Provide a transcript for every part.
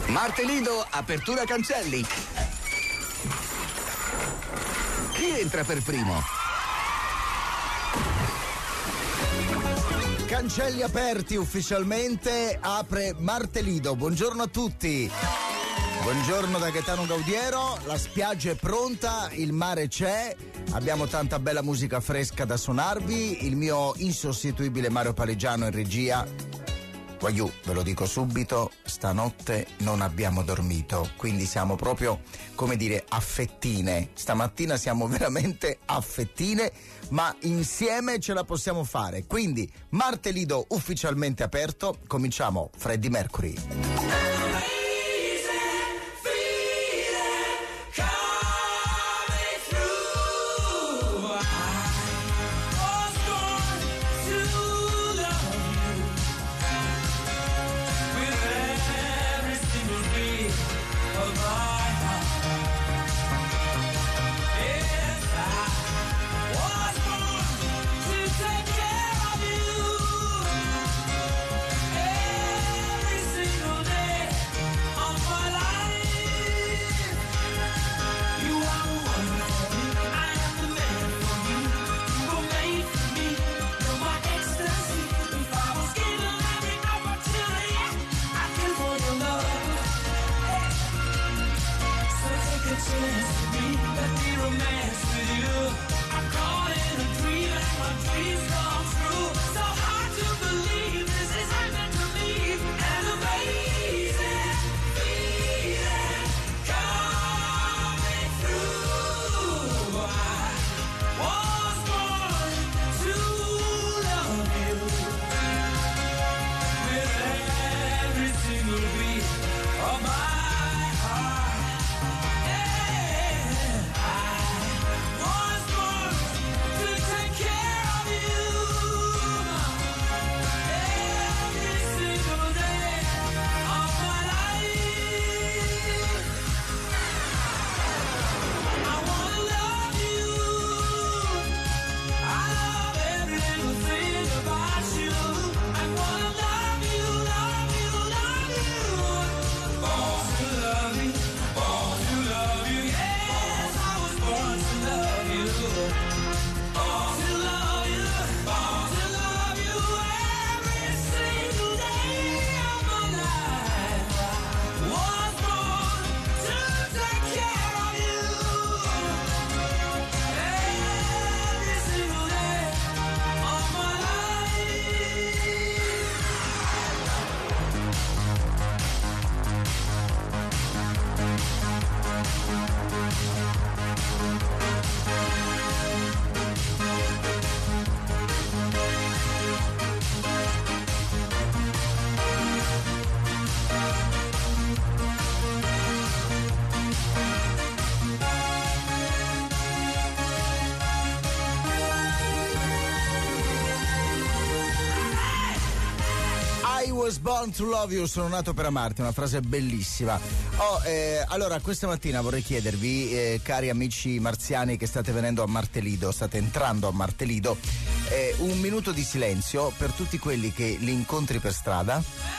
Martelido, apertura cancelli. Chi entra per primo? Cancelli aperti ufficialmente, apre Martelido. Buongiorno a tutti. Buongiorno da Gaetano Gaudiero, la spiaggia è pronta, il mare c'è, abbiamo tanta bella musica fresca da suonarvi, il mio insostituibile Mario Palegiano in regia. Guaiù, ve lo dico subito, stanotte non abbiamo dormito, quindi siamo proprio, come dire, affettine. Stamattina siamo veramente affettine, ma insieme ce la possiamo fare. Quindi, Martelido ufficialmente aperto, cominciamo Freddie Mercury. Was born to love you, sono nato per amarti, una frase bellissima. Allora questa mattina vorrei chiedervi, cari amici marziani che state venendo a Martelido, state entrando a Martelido, un minuto di silenzio per tutti quelli che li incontri per strada,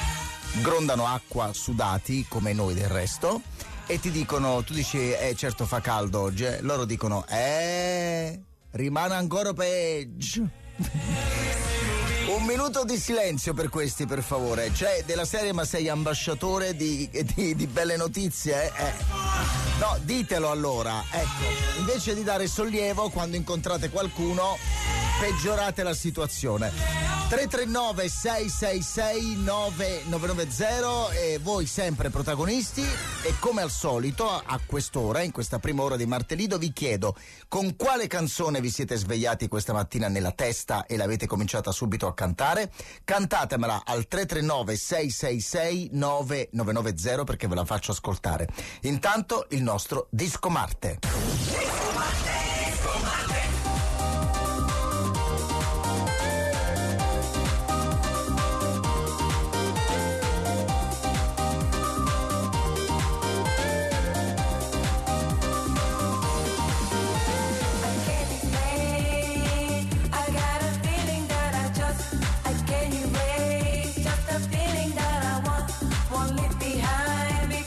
grondano acqua sudati come noi del resto e ti dicono, tu dici certo fa caldo oggi, loro dicono rimane ancora peggio. Un minuto di silenzio per questi, per favore. Cioè, della serie, ma sei ambasciatore di belle notizie? No, ditelo allora. Ecco, invece di dare sollievo quando incontrate qualcuno, peggiorate la situazione. 339 666 9990 e voi sempre protagonisti, e come al solito a quest'ora, in questa prima ora di Martelido, vi chiedo con quale canzone vi siete svegliati questa mattina nella testa e l'avete cominciata subito a cantare. Cantatemela al 339 666 9990 perché ve la faccio ascoltare. Intanto il nostro Disco Marte. Disco Marte, Disco Marte. Behind me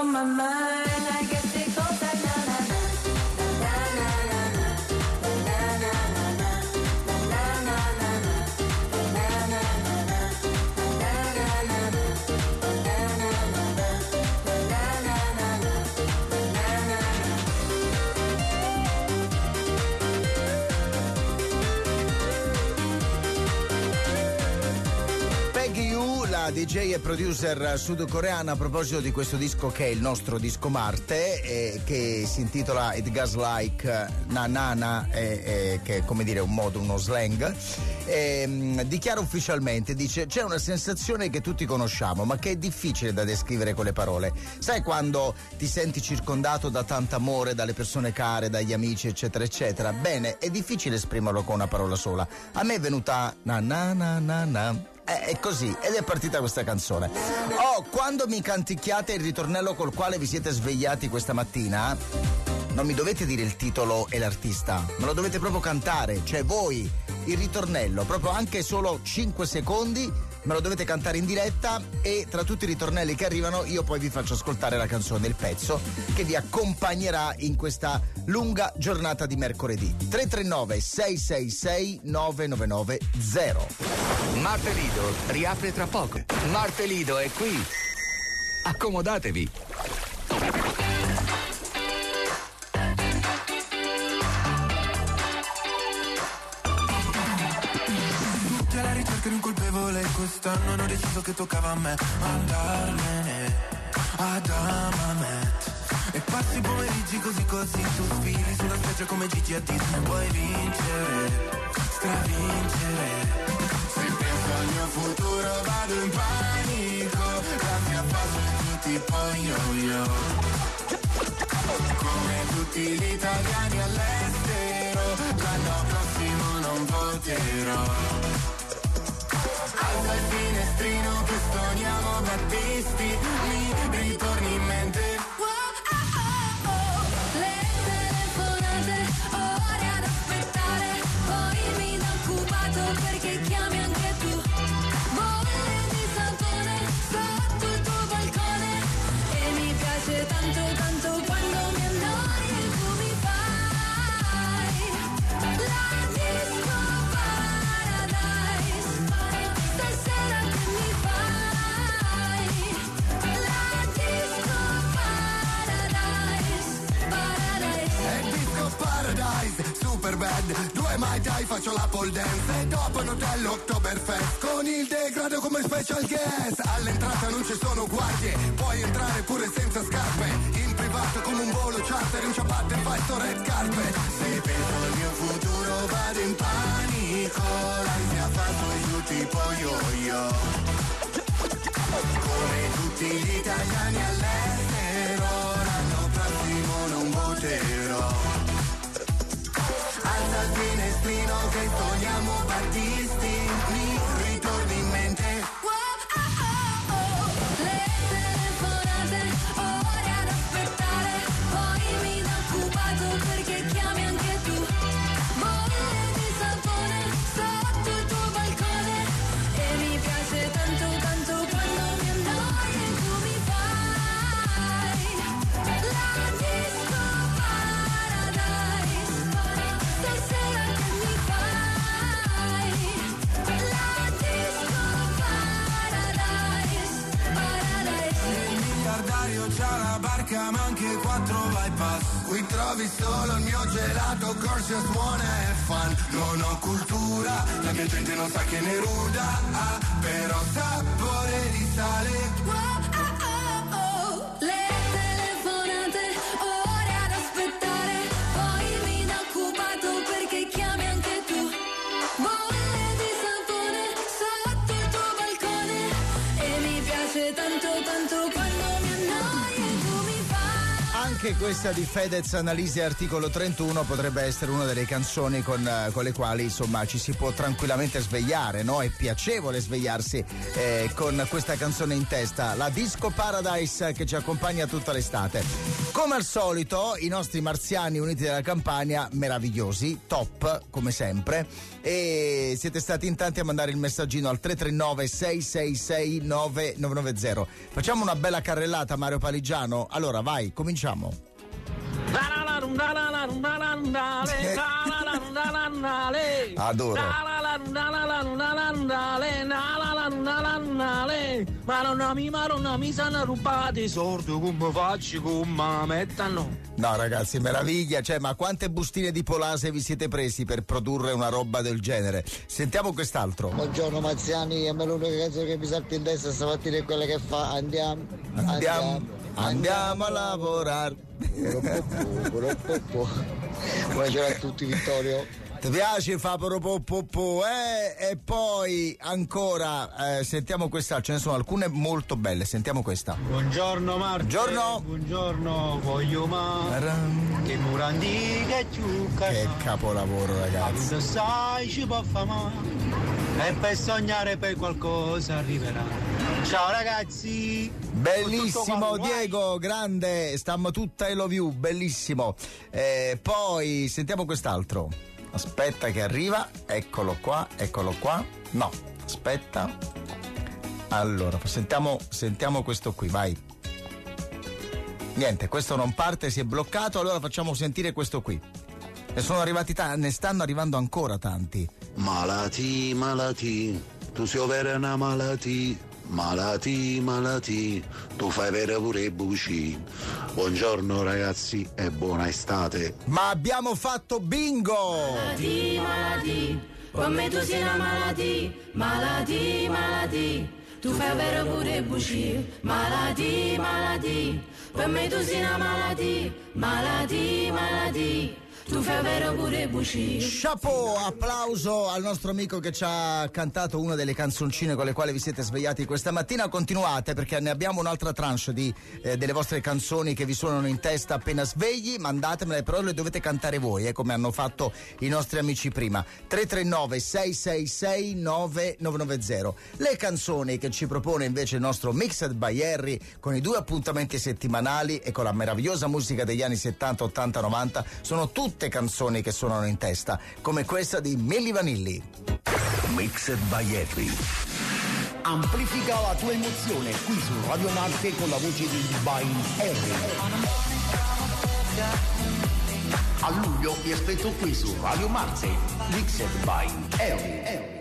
on my mind. I guess it goes like na na na. DJ e producer sudcoreana a proposito di questo disco che è il nostro disco Marte, che si intitola It Goes Like Na Na Na, che è come dire un modo, uno slang, dichiara ufficialmente, dice: c'è una sensazione che tutti conosciamo ma che è difficile da descrivere con le parole. Sai quando ti senti circondato da tanto amore, dalle persone care, dagli amici eccetera eccetera? Bene, è difficile esprimerlo con una parola sola. A me è venuta na na na na na. È così, ed è partita questa canzone. Quando mi canticchiate il ritornello col quale vi siete svegliati questa mattina, non mi dovete dire il titolo e l'artista, me lo dovete proprio cantare, cioè voi, il ritornello, proprio anche solo 5 secondi, me lo dovete cantare in diretta, e tra tutti i ritornelli che arrivano io poi vi faccio ascoltare la canzone, il pezzo che vi accompagnerà in questa lunga giornata di mercoledì. 339 666 9990. Marte Lido riapre tra poco. Marte Lido è qui. Accomodatevi. Tutti alla ricerca di un colpevole, quest'anno hanno deciso che toccava a me andarmene ad Amamet. E passi pomeriggi così così, tu sfili sulla spiaggia come Gigi a Disney. Vuoi vincere, stravincere. Se penso al mio futuro vado in panico, l'ansia fa su tutti poi yo-yo. Come tutti gli italiani all'estero, l'anno prossimo non voterò. Alza il finestrino che stoniamo Battisti, mi ritorni in mente. Le telefonate, ore ad aspettare, poi mi dà occupato perché chiami anche tu. Bolle di sapone sotto il tuo balcone, e mi piace tanto tanto quando mi annoi e tu mi fai la disco paradise. Stasera che mi fai la disco paradise. È disco paradise, super bad, 2 mai dai faccio la pole dance. E dopo un hotel Oktoberfest, con il degrado come special guest. All'entrata non ci sono guardie, puoi entrare pure senza scarpe. In privato come un volo charter, in ciabatte fai sto red carpet. Se penso al mio futuro vado in panico, l'ansia fa su e giù tipo yo-yo. Come tutti gli italiani all'estero, l'anno prossimo non voterò. Alza il finestrino che sogniamo Battisti, mi ritorni in mente. Le telefonate, ore ad aspettare, poi mi dà occupato perché chiami anche tu. Bolle di sapone sotto il tuo balcone, e mi piace tanto tanto quando mi annoi e tu mi fai la disco paradise. Stasera che mi fai la disco paradise. Il miliardario c'ha la barca ma anche 4 bypass. Qui trovi solo il mio gelato, Corsius buona e fan. Non ho cultura, la mia gente non sa che ne ruda, però sapore di sale. Le telefonate, ore ad aspettare, poi mi dà occupato perché chiami anche tu. Bolle di sapone sotto il tuo balcone, e mi piace tanto tanto quando mi annoi e tu mi fai. Anche questa di Fedez Analisi Articolo 31 potrebbe essere una delle canzoni con le quali insomma ci si può tranquillamente svegliare, no? È piacevole svegliarsi con questa canzone in testa, la Disco Paradise che ci accompagna tutta l'estate. Come al solito, i nostri marziani uniti della Campania, meravigliosi, top, come sempre. E siete stati in tanti a mandare il messaggino al 339 666 9990. Facciamo una bella carrellata, Mario Paligiano. Allora, vai, cominciamo. Adoro. Maronna, sanno rubati i soldi, come faccio, come mettano? No ragazzi, meraviglia, cioè, ma quante bustine di Polase vi siete presi per produrre una roba del genere? Sentiamo quest'altro. Buongiorno Mazziani, a me l'unica canzone che mi salta in testa stamattina è quella che fa Andiamo a lavorare. Buongiorno a tutti, Vittorio. Ti piace fa poropopopò, E poi ancora sentiamo questa, ce ne sono alcune molto belle, sentiamo questa. Buongiorno Marco. Buongiorno, voglio che murandi che ciucca. Che capolavoro ragazzi. Lo sai ci può fare male e per sognare per qualcosa arriverà. Ciao ragazzi. Bellissimo Diego, grande, stiamo tutta I love you, bellissimo. Poi sentiamo quest'altro. Aspetta che arriva, eccolo qua. No, aspetta. Allora, sentiamo questo qui, vai. Niente, questo non parte, si è bloccato, allora facciamo sentire questo qui. Ne sono arrivati ne stanno arrivando ancora tanti. Malati, tu sei vera una malattia. Malati, tu fai vera pure i buci. Buongiorno ragazzi e buona estate. Ma abbiamo fatto bingo! Malati, come tu sei una malati, tu fai vero pure i buci. Malati, come tu sei una malati, tu fai vero pure i buci. Chapeau, applauso al nostro amico che ci ha cantato una delle canzoncine con le quali vi siete svegliati questa mattina. Continuate perché ne abbiamo un'altra tranche delle vostre canzoni che vi suonano in testa appena svegli. Mandatemele, però le dovete cantare voi, come hanno fatto i nostri amici prima. 339 666 9990. Le canzoni che ci propone invece il nostro Mixed by Harry, con i 2 appuntamenti settimanali e con la meravigliosa musica degli anni 70, 80, 90, sono tutte canzoni che suonano in testa, come questa di Milli Vanilli. Mixed by Harry. Amplifica la tua emozione qui su Radio Marte con la voce di Divine Harry. A luglio vi aspetto qui su Radio Marte. Mixed by Harry.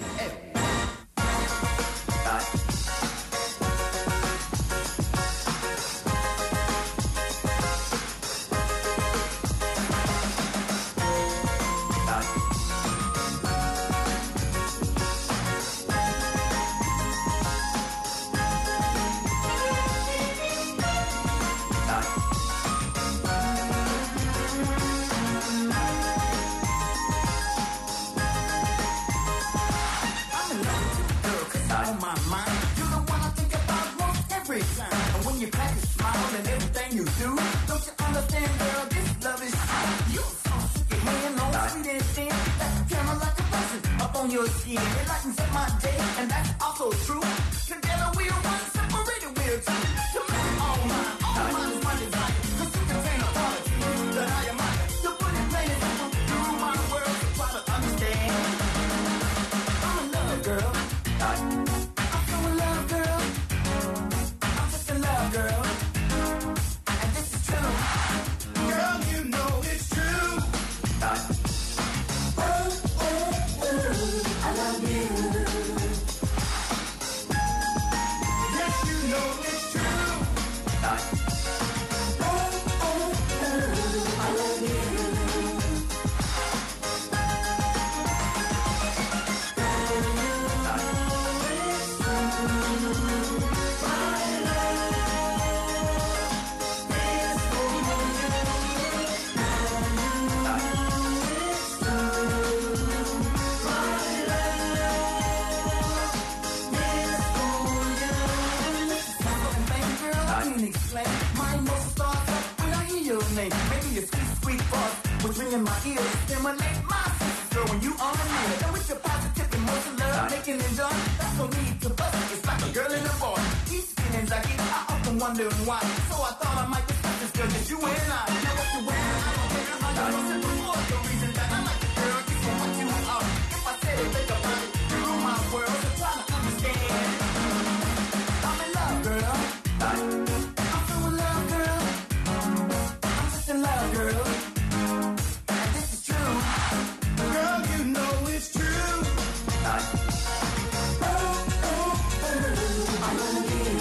Your skin, it lightens up my day, and that's also true. Together we are one, separated we are two. To make it all mine is my desire. Cause you contain a quality that I admire. To put it plain and simple, to rule my world, to try to understand. I'm in love, girl. I'm so in love, girl. I'm just in love, girl. And this is true. Girl, you know it's true. I love you. Yes, you know it's true. I love you. My emotions start up when I hear your name. Maybe your sweet voice was ringing my ears. Stimulate my senses, girl, when you on me. And with your positive emotion, love, making and joy, that's no need to bust. It's like a girl and a boy. Each feelings I get, I often wondering why. So I thought I might discuss this girl that girl. And this is true. Girl, you know it's true. I love you.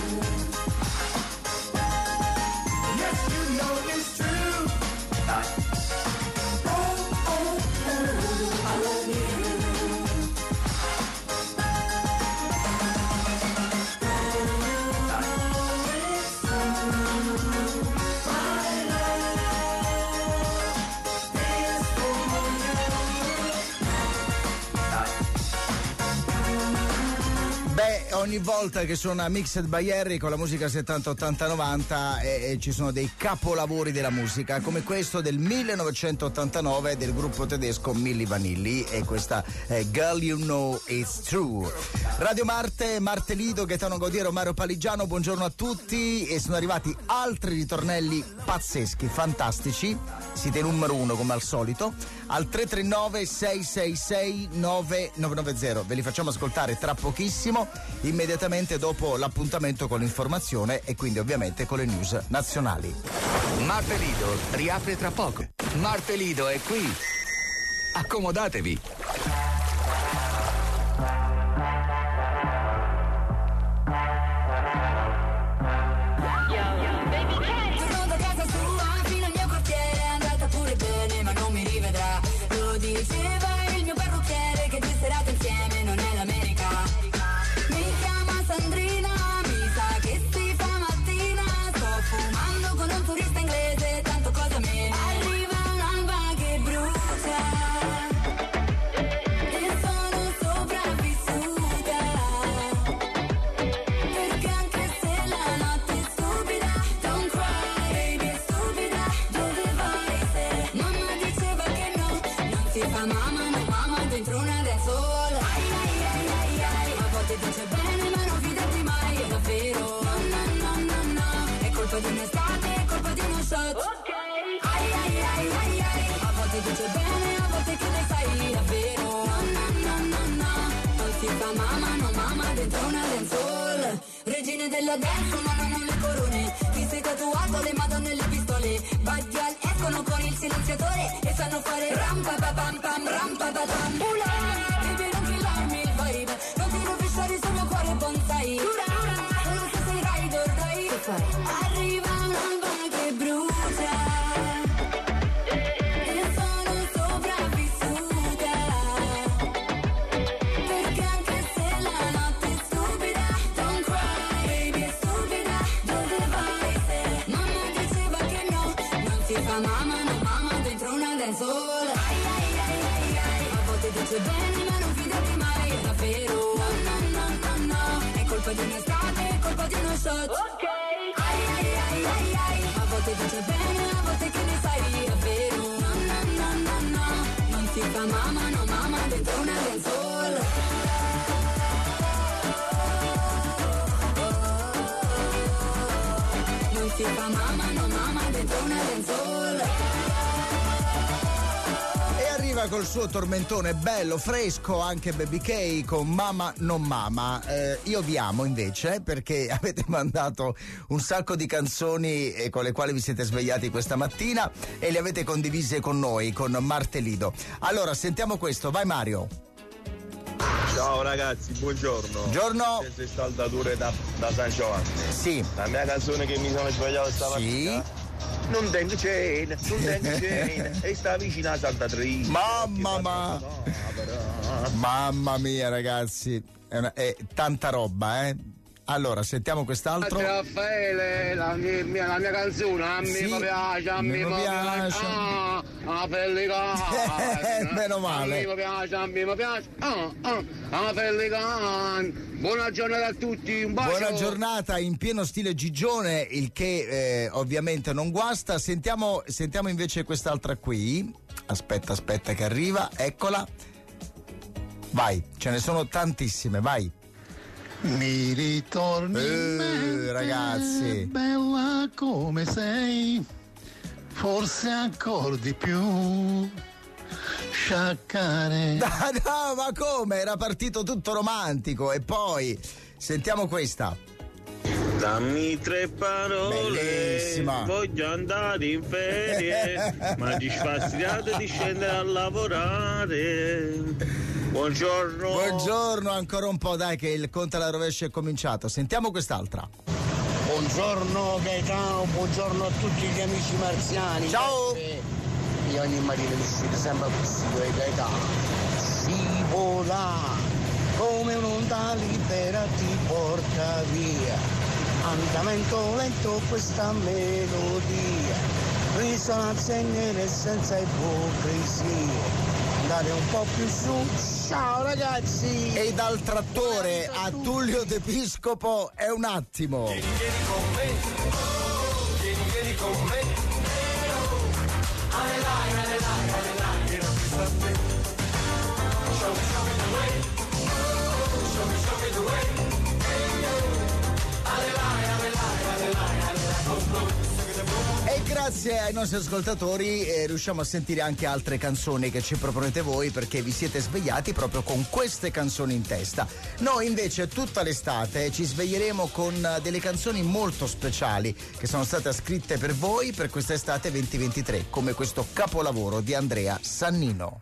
Yes, you know it's true. I love you. Ogni volta che suona Mixed by Harry con la musica 70, 80, 90 ci sono dei capolavori della musica come questo del 1989 del gruppo tedesco Milli Vanilli e questa Girl You Know It's True. Radio Marte, Martelido, Gaetano Gaudiero, Mario Paligiano, buongiorno a tutti e sono arrivati altri ritornelli pazzeschi, fantastici, siete numero uno come al solito, al 339 666 9990, ve li facciamo ascoltare tra pochissimo, immediatamente dopo l'appuntamento con l'informazione e quindi ovviamente con le news nazionali. Martelido riapre tra poco. Martelido è qui. Accomodatevi. Torno da casa sua fino al mio quartiere, è andata pure bene ma non mi rivedrà. Lo diceva il mio parrucchiere che 2 serate insieme non è l'America. Mi chiama Sandrina, mi sa che si fa mattina. Sto fumando con un turista inglese, tanto cosa me. Arriva un'alba che brucia e sono sopravvissuta. Perché anche se la notte è stupida, don't cry baby è stupida. Dove vai se mamma diceva che no, non si fa mamma, no mamma dentro una dancehall. Ai ai ai ai ai, a volte dice bene ma non fidarti mai, è davvero. No no no no no, è colpa di un'estate, è colpa di uno shot. Ok. Ai ai ai ai ai, a volte dice bene, a volte che ne sai davvero. No no no no no, non si fa mamma, no mamma dentro una dancehall. Regine della dance suonano le corone, chi si è tatuato le madonne e le pistole. Badial escono con il silenziatore e sanno fare rampa pa pam pam rampa pa pam. Ula, baby non killarmi il vibe, non ti rovesciare sul mio cuore bonsai. Solo se sei ride or die. Che fai? Arriva un'alba che brucia e sono sopravvissuta. Perché anche se la notte è stupida, don't cry baby è stupida. Dove vai se mamma diceva che no, non si fa mamma, no mamma dentro una dancehall. Ai ai ai ai ai, a volte dice bene ma non fidarti mai, è davvero. No no no no no, è colpa di un'estate, è colpa di uno shot. Ok. Ai ai ai ai ai, a volte dice bene, a volte che ne sai davvero. No no no no no, non si fa mamma, no mamma dentro una dancehall. Non si fa mamma, no mamma dentro una dancehall. E arriva col suo tormentone bello, fresco, anche Baby K con Mama non Mama. Io vi amo invece perché avete mandato un sacco di canzoni con le quali vi siete svegliati questa mattina e le avete condivise con noi, con Martelido. Allora, sentiamo questo, vai Mario. Ciao ragazzi, buongiorno. Buongiorno. Senza saldature da San Giovanni. Sì. La mia canzone che mi sono svegliato stamattina. Sì. Non tengo cena, non tengo cena. E sta vicino alla saldatrice. Mamma mia ragazzi, è tanta roba, eh. Allora, sentiamo quest'altro. Raffaele, la mia canzone, a me Sì, mi piace, a me mi piace. A Pellican. Meno male. A me mi piace. A Pellican. Buona giornata a tutti, un bacio. Buona giornata in pieno stile Gigione, il che ovviamente non guasta. Sentiamo invece quest'altra qui. Aspetta che arriva, eccola. Vai, ce ne sono tantissime, vai. Mi ritorni in mente, ragazzi, bella come sei, forse ancora di più sciaccare. No, ma come? Era partito tutto romantico. E poi sentiamo questa. Dammi 3 parole, bellissima. Voglio andare in ferie, ma ti sfastidiate di scendere a lavorare. Buongiorno. Buongiorno, ancora un po', dai che il conto alla rovescia è cominciato. Sentiamo quest'altra. Buongiorno Gaetano, buongiorno a tutti gli amici marziani. Ciao. Io ogni mattina mi sento sempre così, Gaetano. Scivola, come un'onda libera ti porta via. Andamento lento questa melodia, risonanze nere senza ipocrisia. Andare un po' più su, ciao ragazzi! E dal trattore a Tullio D'Episcopo è un attimo. Vieni con me, vieni con me. Vieni a me. Show me the way. Show me the way. E grazie ai nostri ascoltatori riusciamo a sentire anche altre canzoni che ci proponete voi, perché vi siete svegliati proprio con queste canzoni in testa. Noi invece tutta l'estate ci sveglieremo con delle canzoni molto speciali che sono state scritte per voi per questa estate 2023, come questo capolavoro di Andrea Sannino.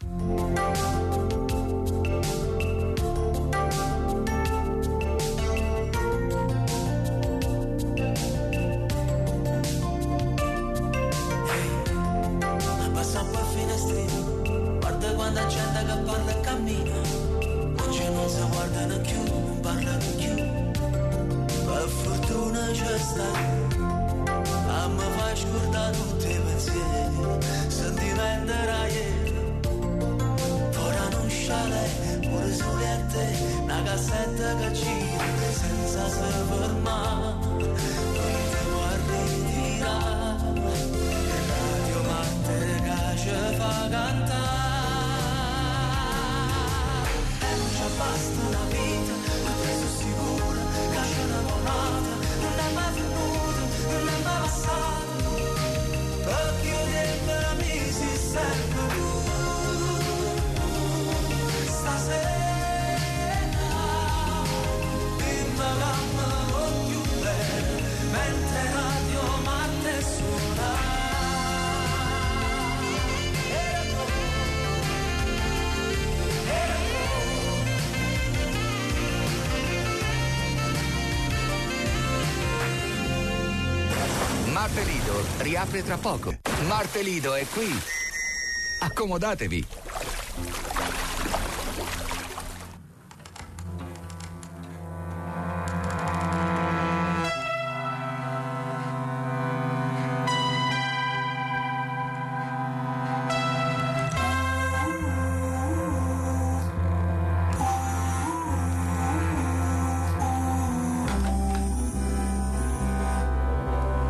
Martelido riapre tra poco. Martelido è qui. Accomodatevi.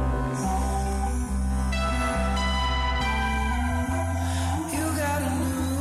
You got a new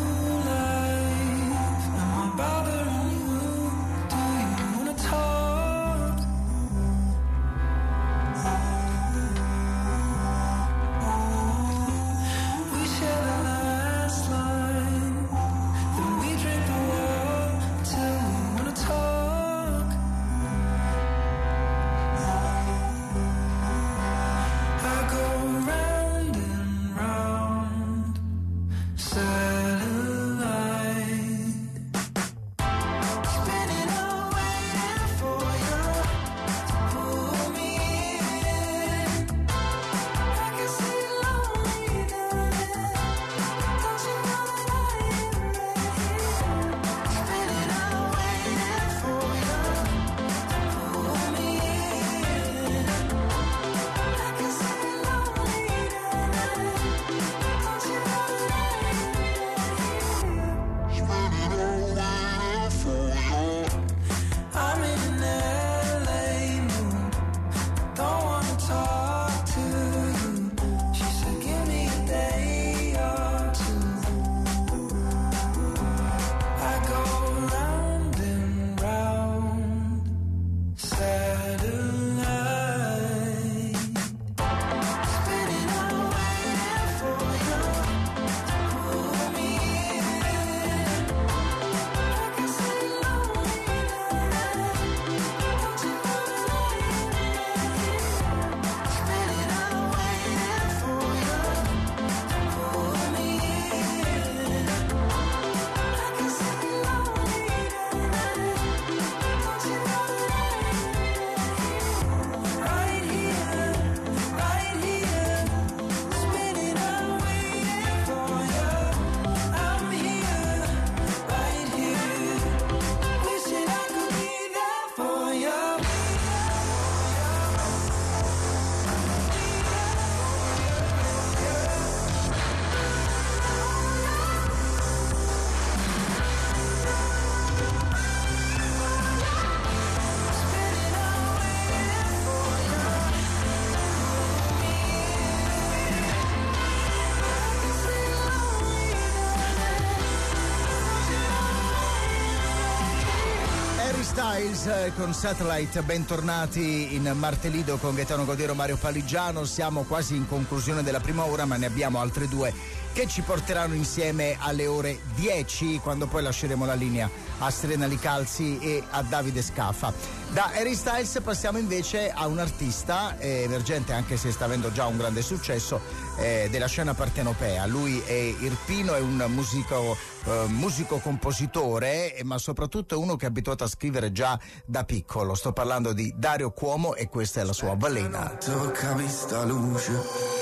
Styles con Satellite, bentornati in Martelido con Gaetano Godiero, Mario Paligiano. Siamo quasi in conclusione della prima ora, ma ne abbiamo altre due che ci porteranno insieme alle ore 10, quando poi lasceremo la linea a Serena Licalzi e a Davide Scaffa. Da Harry Styles passiamo invece a un artista emergente, anche se sta avendo già un grande successo, della scena partenopea. Lui è Irpino, è un musico-compositore, ma soprattutto è uno che è abituato a scrivere già da piccolo. Sto parlando di Dario Cuomo e questa è la sua Balena. Tocca vista luce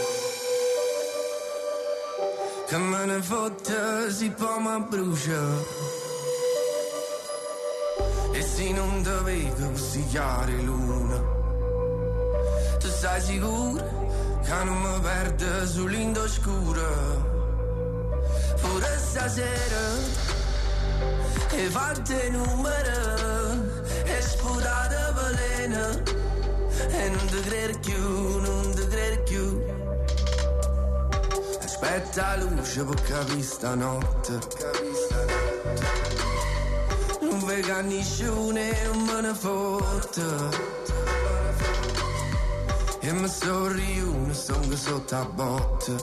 che me ne fotte si poi mi brucia, e se non te vedo così chiare luna, tu stai sicuro che non mi perde sull'Indo scura? Pure stasera e fatte numero e sputate balena, e non ti credo più, non ti credo più. Aspetta luce per capire stanotte, non vega nessuno e non me ne fotte, e mi sorriuno, sono sotto a botte,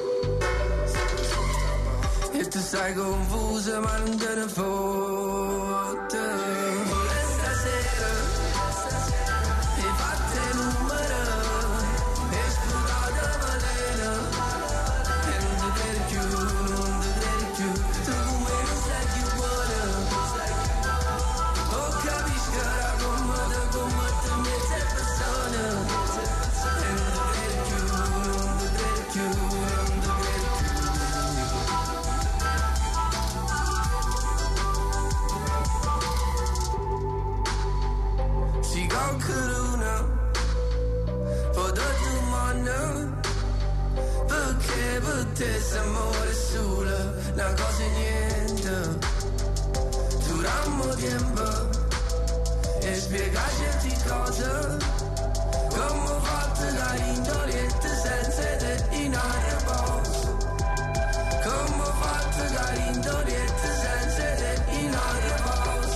e tu sei confusa ma non te ne fotte. Pure stasera e fatte numero e sputate balena, e non ti credo più, non ti credo più. Tu come non sei più buona, oh capisci che era come te mezza persona, e non ti credo più, non ti credo più, non ti credo più. Si qualcuno può darti un mano, perché per te se amore solo una cosa e niente. Durammo tempo e spiega certe cose, come ho fatto da indoliente senza te in aria posto, come ho fatto da indoliente senza te in aria posto.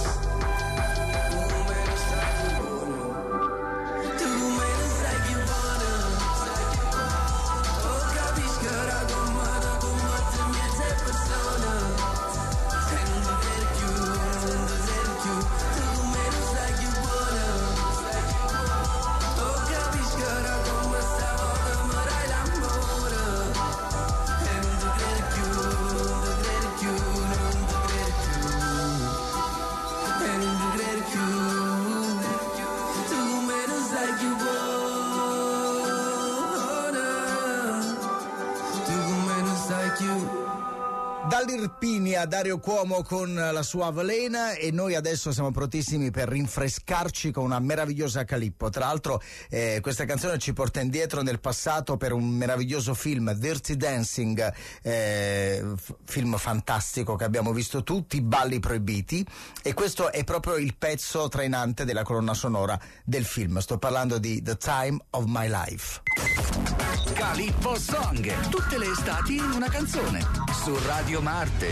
Dall'Irpini a Dario Cuomo con la sua Balena, e noi adesso siamo prontissimi per rinfrescarci con una meravigliosa Calippo. Tra l'altro questa canzone ci porta indietro nel passato per un meraviglioso film, Dirty Dancing, film fantastico che abbiamo visto tutti, Balli proibiti, e questo è proprio il pezzo trainante della colonna sonora del film. Sto parlando di The Time of My Life. Calippo Song, tutte le estati in una canzone, su Radio Marte.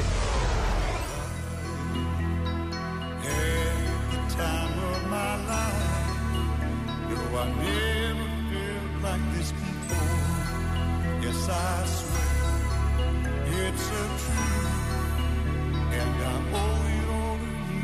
Every time of my life, no, I never felt like this before. Yes, I swear it's a truth, and I owe it all to you.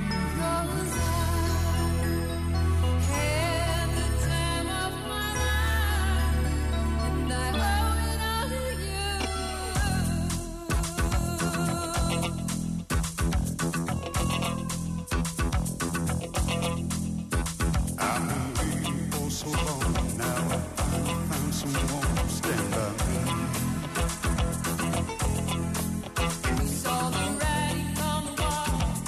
So long now, I found someone to stand by me. We saw the writing on the wall.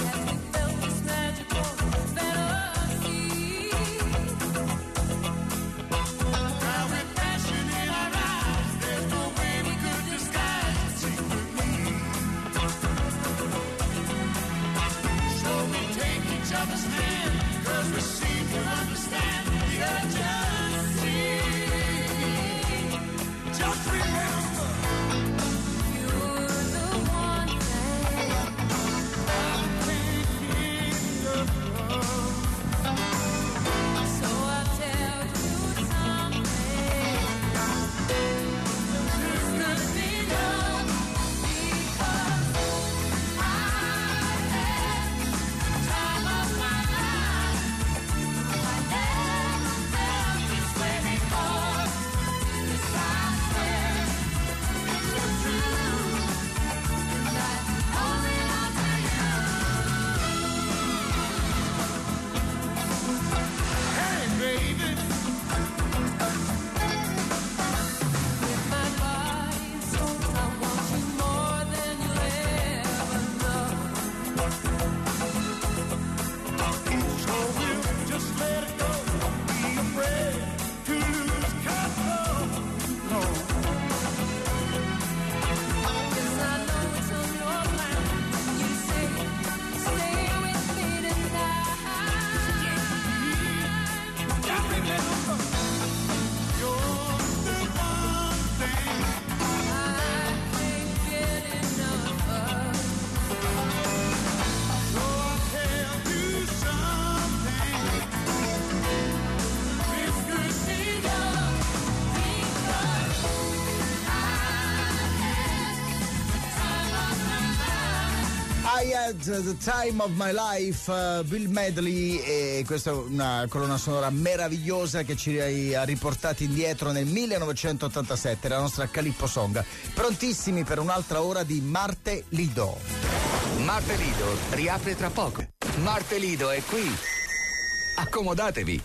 Had the Time of My Life, Bill Medley, e questa è una colonna sonora meravigliosa che ci ha riportati indietro nel 1987, la nostra Calippo Song. Prontissimi per un'altra ora di Marte Lido. Marte Lido riapre tra poco. Marte Lido è qui. Accomodatevi.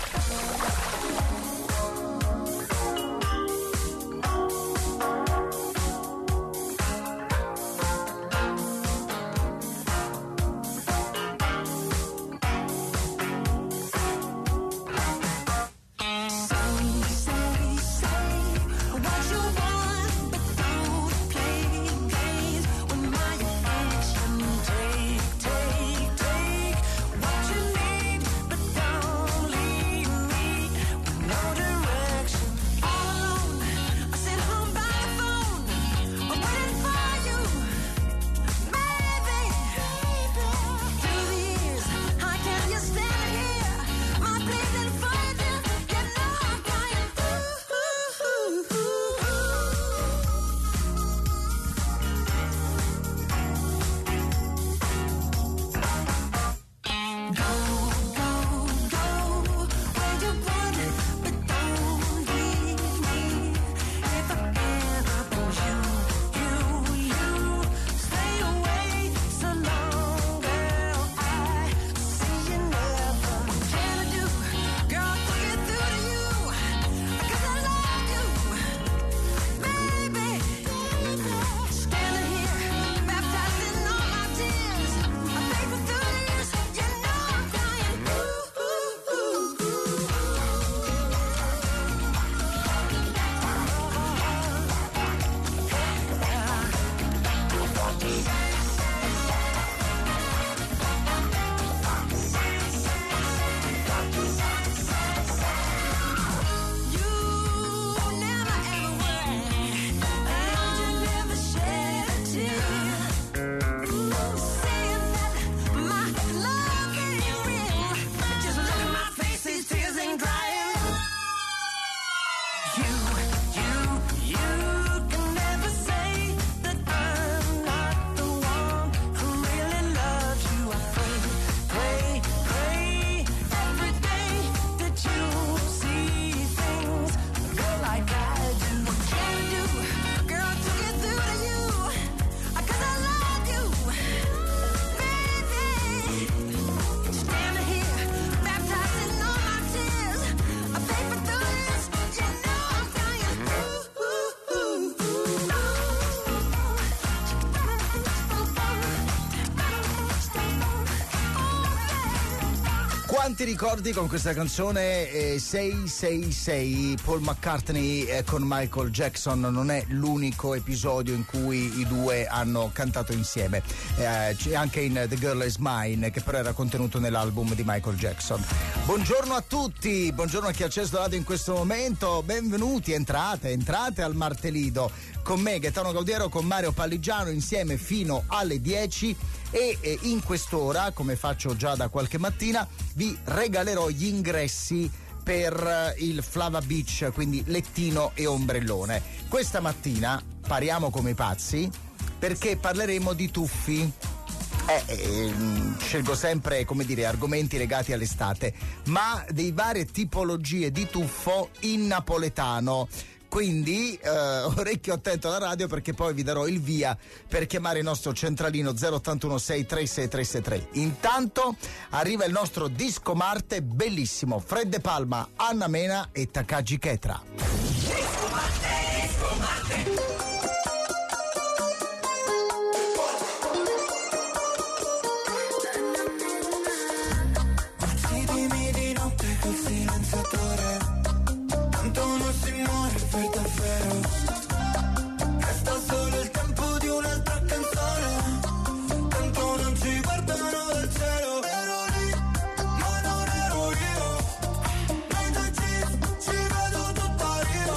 Quanti ricordi con questa canzone 666 Paul McCartney con Michael Jackson. Non è l'unico episodio in cui i due hanno cantato insieme, c'è anche in The Girl Is Mine, che però era contenuto nell'album di Michael Jackson. Buongiorno a tutti, buongiorno a chi ha acceso la radio in questo momento, benvenuti, entrate al Marte Lido con me Gaetano Gaudiero, con Mario Palligiano, insieme fino alle 10. E in quest'ora, come faccio già da qualche mattina, vi regalerò gli ingressi per il Flava Beach, quindi lettino e ombrellone. Questa mattina pariamo come pazzi perché parleremo di tuffi. Scelgo sempre, come dire, argomenti legati all'estate, ma di varie tipologie di tuffo in napoletano. Quindi orecchio attento alla radio, perché poi vi darò il via per chiamare il nostro centralino 081 636 363. Intanto arriva il nostro disco Marte bellissimo, Fred De Palma, Anna Mena e Takagi Ketra. Disco Marte. Uccidimi di notte col silenziatore, tanto non si muore per davvero. Resta solo il tempo di un'altra canzone, tanto non ci guardano dal cielo. Ero lì, ma non ero io. Nei tuoi jeans ci vedo tutto io.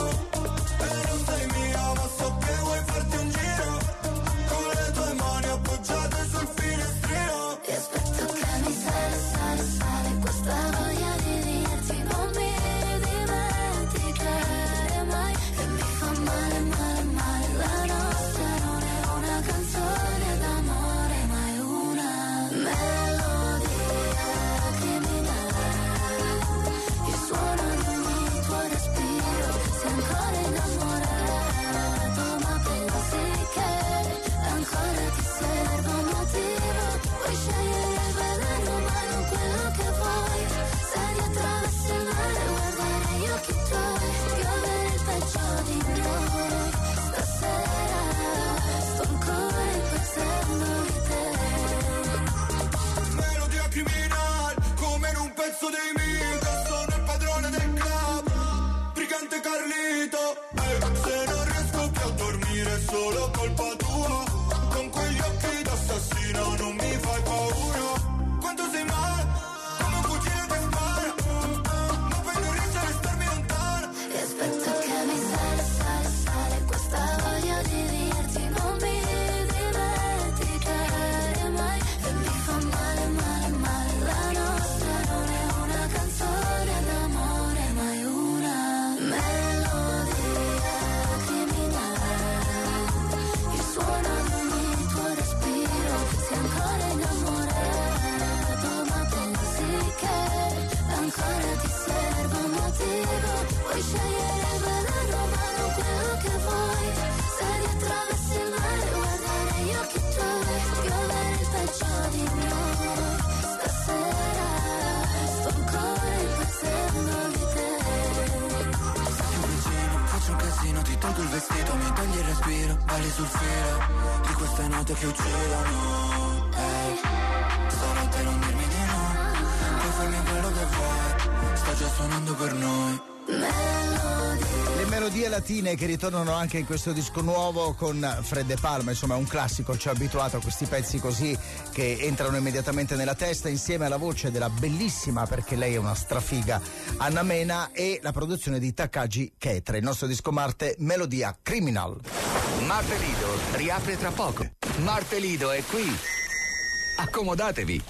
balli sul filo di queste note che uccidono. Ehi, stanotte non dirmi di no, puoi farmi quello che vuoi, sta già suonando per noi. Le melodie latine che ritornano anche in questo disco nuovo con Fred De Palma, insomma è un classico, ci ha abituato a questi pezzi così che entrano immediatamente nella testa, insieme alla voce della bellissima, perché lei è una strafiga, Anna Mena, e la produzione di Takagi Ketre. Il nostro disco Marte, melodia Criminal. Marte Lido riapre tra poco. Marte Lido è qui. Accomodatevi.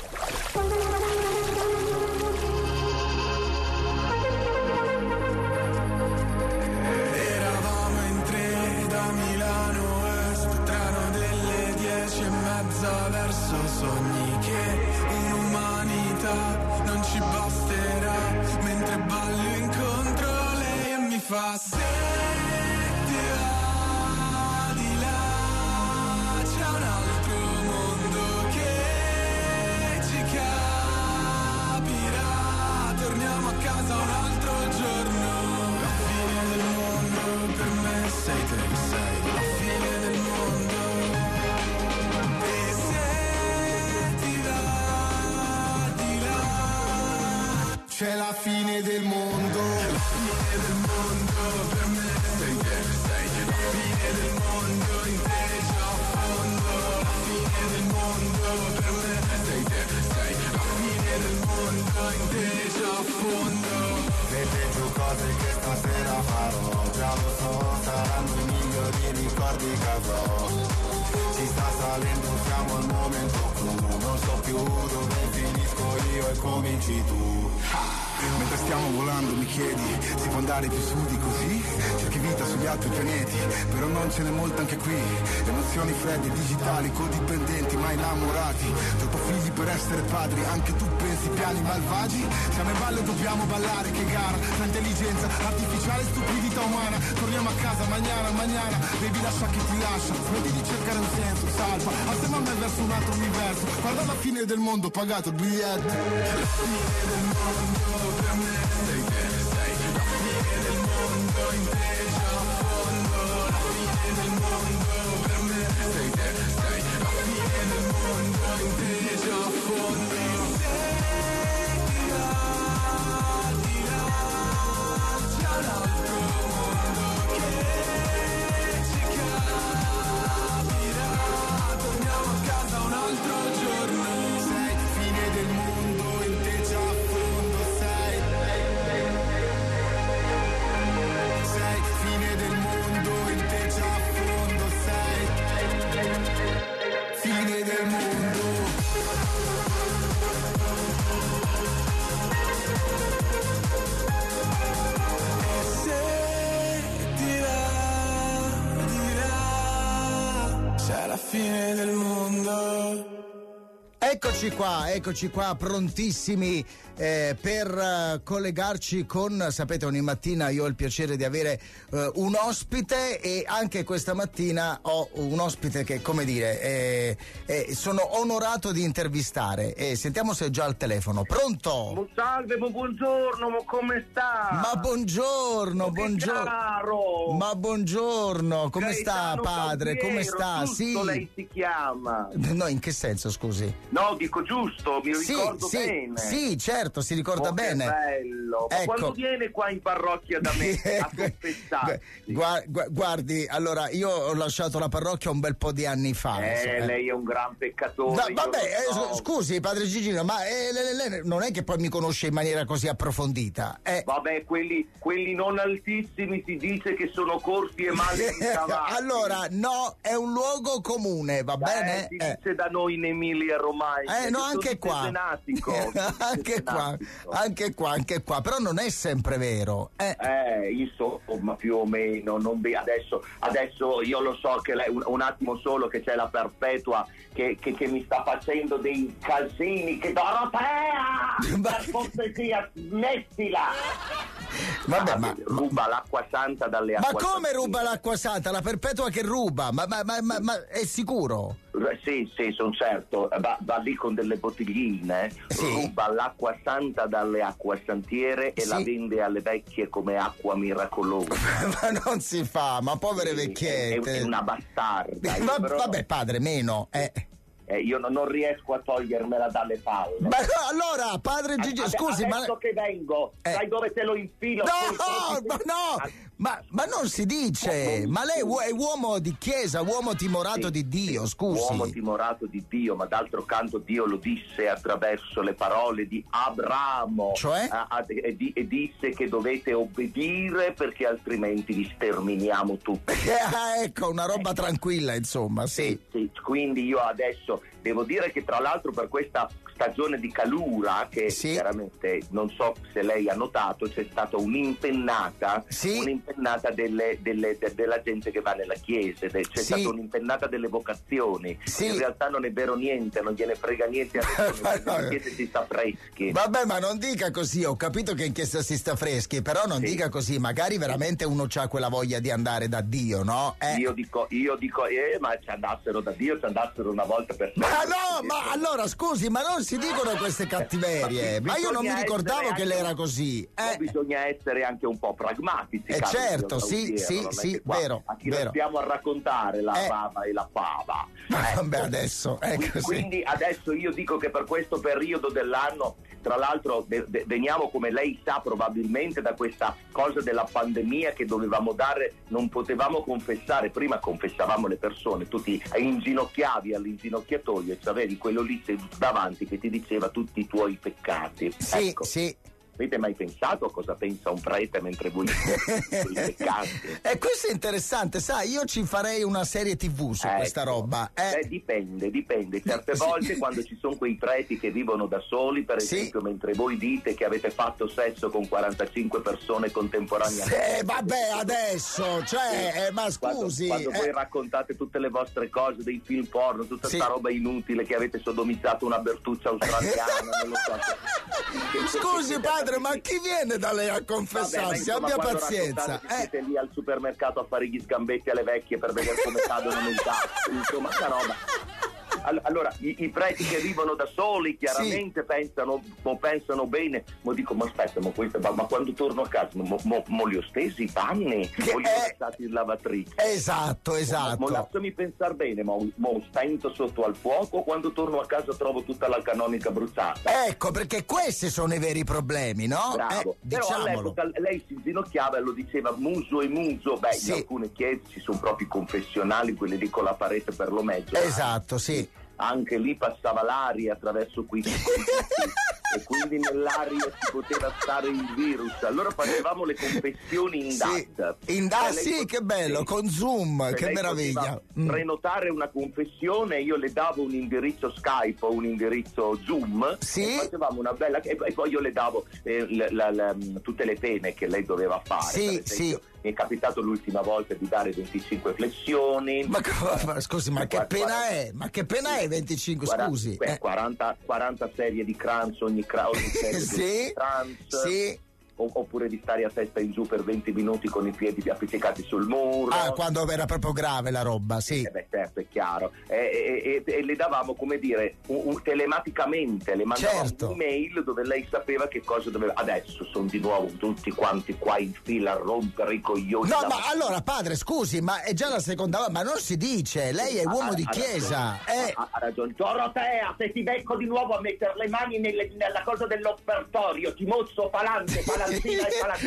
Verso sogni che un'umanità non ci basterà, mentre ballo incontro lei e mi fa se ti va di là c'è un altro mondo che ci capirà, torniamo a casa un altro giorno, la fine del mondo per me sei te, sei la fine del mondo. C'è la fine del mondo. La fine del mondo per me sei te, sei la fine del mondo in te già a fondo. La fine del mondo per me sei te, sei la fine del mondo in te già a fondo. Le peggio cose che stasera farò, già lo so, saranno i migliori ricordi che avrò. Ci sta salendo, siamo al momento clou, non so più dove finisco io e cominci tu. Mentre stiamo volando mi chiedi, si può andare più su di così? Cerchi vita sugli altri pianeti, però non ce n'è molta anche qui. Emozioni fredde, digitali, codipendenti, ma innamorati. Troppo figli per essere padri, anche tu pensi piani malvagi? Siamo in ballo e dobbiamo ballare, che gara, tra intelligenza artificiale e stupidità umana. Torniamo a casa, mañana, baby lascia che ti lascia, smetti di cercare un senso, salva, assieme a me verso un altro universo. Guarda la fine del mondo, pagato il biglietto. La fine del mondo per me sei te, sei la fine del mondo in te già a fondo. La fine del mondo per me sei te, sei la fine del mondo in te già a fondo. Se ti va di là c'è un altro mondo che ci capirà, torniamo a casa un altro giorno. Sei fine del mondo in te già a fondo, sei fine del mondo in te già a fondo, sei fine del mondo. E se ti va di là c'è la fine del mondo. Eccoci qua, prontissimi per collegarci con, sapete, ogni mattina io ho il piacere di avere un ospite, e anche questa mattina ho un ospite che, come dire, sono onorato di intervistare, e sentiamo se è già al telefono. Pronto? Salve, buongiorno, ma come sta? Ma buongiorno. Ma buongiorno, come sta, padre? Come sta? Sì. Lei si chiama? No, in che senso, scusi? No, dico giusto, mi ricordo bene. Sì, certo, si ricorda bene. Che bello. Ma ecco, quando viene qua in parrocchia da me a confessarsi? Guardi, allora, io ho lasciato la parrocchia un bel po' di anni fa. Lei è un gran peccatore. Scusi, padre Gigino, ma lei non è che poi mi conosce in maniera così approfondita. Vabbè, quelli non altissimi si dice che sono corsi e male di cavalli. Allora, no, è un luogo comune, va bene? Si dice da noi in Emilia Romagna. No, anche qua. Anche qua, però non è sempre vero. Insomma, più o meno, adesso io lo so che lei, un attimo solo, che c'è la Perpetua che mi sta facendo dei calzini, che Dorotea! Per cortesia, smettila! Vabbè, ma ruba l'acqua santa dalle Ma acque come santine. ruba l'acqua santa? La Perpetua che ruba? Ma è sicuro? Sì, sono certo, va lì con delle bottigline, ruba l'acqua santa dalle acquasantiere e la vende alle vecchie come acqua miracolosa. Ma non si fa, ma povere vecchiette. È una bastarda. Vabbè, padre, meno. Io non riesco a togliermela dalle palle. Ma no, allora, padre Gigi, scusi, adesso ma... che vengo, sai dove te lo infilo? Ma non si dice, ma lei è uomo di chiesa, uomo timorato di Dio, scusi. Uomo timorato di Dio, ma d'altro canto Dio lo disse attraverso le parole di Abramo, cioè? E disse che dovete obbedire perché altrimenti vi sterminiamo tutti. Ecco, una roba tranquilla, insomma, sì. Quindi io adesso devo dire che tra l'altro per questa stagione di calura, che chiaramente non so se lei ha notato, c'è stata un'impennata della gente che va nella chiesa, c'è stata un'impennata delle vocazioni. In realtà non è vero niente, non gliene frega niente, in chiesa si sta freschi. Vabbè, ma non dica così, ho capito che in chiesa si sta freschi, però non dica così, magari veramente uno c'ha quella voglia di andare da Dio, no? Io dico, ma ci andassero da Dio, ci andassero una volta per sempre. Ma no, ma allora scusi, ma non si dicono queste cattiverie, ma io non mi ricordavo che lei era così. Bisogna essere anche un po' pragmatici. Certo, sì, vero. A chi lo stiamo a raccontare la bava e la fava. Vabbè, adesso è così. Quindi adesso io dico che per questo periodo dell'anno, tra l'altro veniamo, come lei sa probabilmente, da questa cosa della pandemia che dovevamo dare, non potevamo confessare, prima confessavamo le persone, tu ti inginocchiavi all'inginocchiatoio e avevi quello lì davanti che ti diceva tutti i tuoi peccati. Sì. Avete mai pensato a cosa pensa un prete mentre voi i peccati? E questo è interessante, sai, io ci farei una serie TV su questa roba. Dipende. Certe volte quando ci sono quei preti che vivono da soli, per esempio, mentre voi dite che avete fatto sesso con 45 persone contemporaneamente. Vabbè, adesso, ma scusi. Quando voi raccontate tutte le vostre cose, dei film porno, tutta sta roba inutile che avete sodomizzato una bertuccia australiana, non lo so. Scusi, padre, ma chi viene da lei a confessarsi? Abbia pazienza. Siete lì al supermercato a fare gli sgambetti alle vecchie per vedere come cadono nel cazzo, insomma, sta roba. Allora, i preti che vivono da soli chiaramente pensano bene, ma dico, ma aspetta, ma quando torno a casa, mo li ho stesi i panni, o li ho lasciati in lavatrice. Esatto. Ma lasciami pensare bene, ma ho spento sotto al fuoco, quando torno a casa trovo tutta la canonica bruciata. Ecco, perché questi sono i veri problemi, no? Bravo. Però all'epoca lei si inginocchiava e lo diceva muso e muso. In alcune chiese ci sono proprio i confessionali, quelli lì con la parete per lo mezzo. Esatto, sì. Anche lì passava l'aria attraverso quei e quindi nell'aria si poteva stare il virus. Allora facevamo le confessioni in DAT. Che bello, con Zoom, che meraviglia. Prenotare una confessione, io le davo un indirizzo Skype o un indirizzo Zoom, e facevamo una bella, e poi io le davo tutte le pene che lei doveva fare. Mi è capitato l'ultima volta di dare 25 flessioni. Ma scusi, ma che pena è? Ma che pena è 25, scusi? 40 serie di crunch ogni serie di crunch. Oppure di stare a testa in giù per 20 minuti con i piedi appiccicati sul muro. Quando era proprio grave la roba, sì. Certo, è chiaro. E le davamo, come dire, telematicamente, le mandavamo un'email dove lei sapeva che cosa doveva. Adesso sono di nuovo tutti quanti qua in fila a rompere i coglioni. No, ma allora, padre, scusi, ma è già la seconda, ma non si dice, lei è uomo di chiesa. Ha ragione. Dorotea, se ti becco di nuovo a mettere le mani nella cosa dell'offertorio, ti mozzo palante. Ma che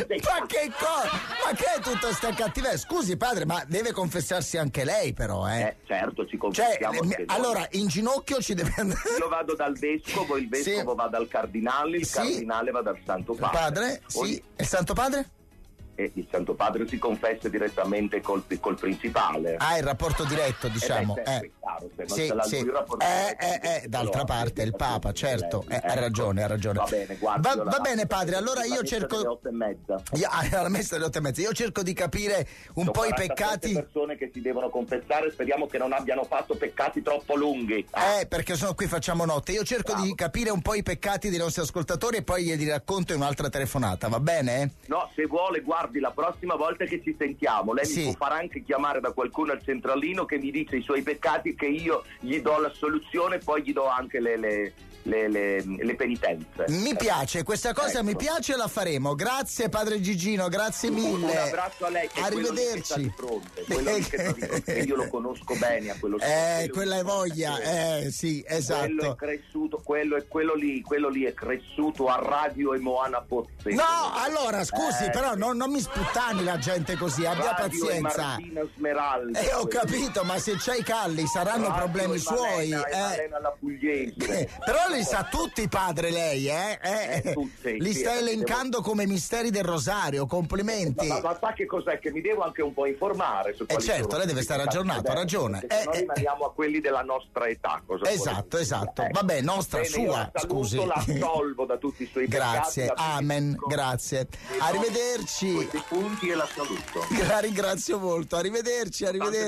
è tutta sta cattiveria? Scusi, padre, ma deve confessarsi anche lei, però, certo, ci confessiamo. Allora, in ginocchio ci deve andare. Io vado dal vescovo, il vescovo va dal cardinale, il cardinale va dal Santo Padre. E il Santo Padre? e il Santo Padre si confessa direttamente col principale. Il rapporto diretto, diciamo. È chiaro, se non ce l'ha lui il rapporto diretto, d'altra parte il Papa, certo, ha ragione. Va bene, guardi, va bene, padre, allora io cerco alle 8:30. Alla messa alle 8:30. Io cerco di capire un po' i peccati. Persone che si devono confessare, speriamo che non abbiano fatto peccati troppo lunghi. Perché sono qui, facciamo notte. Io cerco di capire un po' i peccati dei nostri ascoltatori e poi glieli racconto in un'altra telefonata, va bene? No, se vuole, guardi, la prossima volta che ci sentiamo lei mi può far anche chiamare da qualcuno al centralino che mi dice i suoi peccati, che io gli do la soluzione e poi gli do anche le penitenze. Mi piace questa cosa, mi piace, la faremo. Grazie padre Gigino, grazie mille. Un abbraccio a lei. Arrivederci. Quello lì che sta di fronte, io lo conosco bene a quello. Quella è voglia. Sì, esatto. Quello è cresciuto, quello lì è cresciuto a Radio e Moana Pozzi. No, allora scusi, però non mi sputtani la gente così, abbia Radio pazienza. Martina Smeralda. Ho capito, ma se c'hai calli saranno Radio problemi suoi. Malena la Pugliese. Però li sa tutti, padre, lei, li sta elencando come misteri del rosario, complimenti. Ma sa che cos'è? Che mi devo anche un po' informare su quali certo, sono, lei deve stare aggiornato, ha ragione. Noi rimaniamo a quelli della nostra età. Esatto. Vabbè, nostra, bene, sua, scusi. La assolvo da tutti i suoi grazie, peccati. amen, grazie. Arrivederci. Questi punti e la saluto. La ringrazio molto, arrivederci.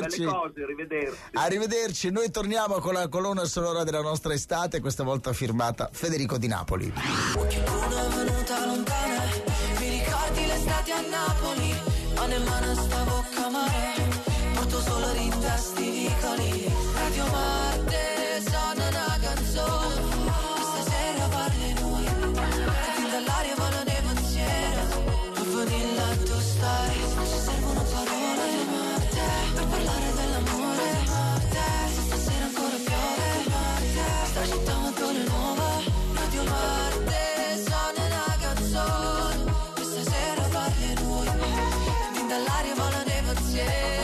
Arrivederci, noi torniamo con la colonna sonora della nostra estate, questa volta firmata Federico Di Napoli. Qualcuno è venuta lontana, mi ricordi l'estate a Napoli, ma nemmeno stavo a camare, porto solo rintesti vicoli, Radio Marte suona una canzone, questa sera parli noi, e dall'aria vola un'emozione, tu in letto stai, non ci servono parole, Marte, per parlare dell'amore, Marte, se stasera ancora piove, Marte, sta città molto nuova, Radio Marte suona una canzone, questa sera parli noi, e dall'aria vola un'emozione.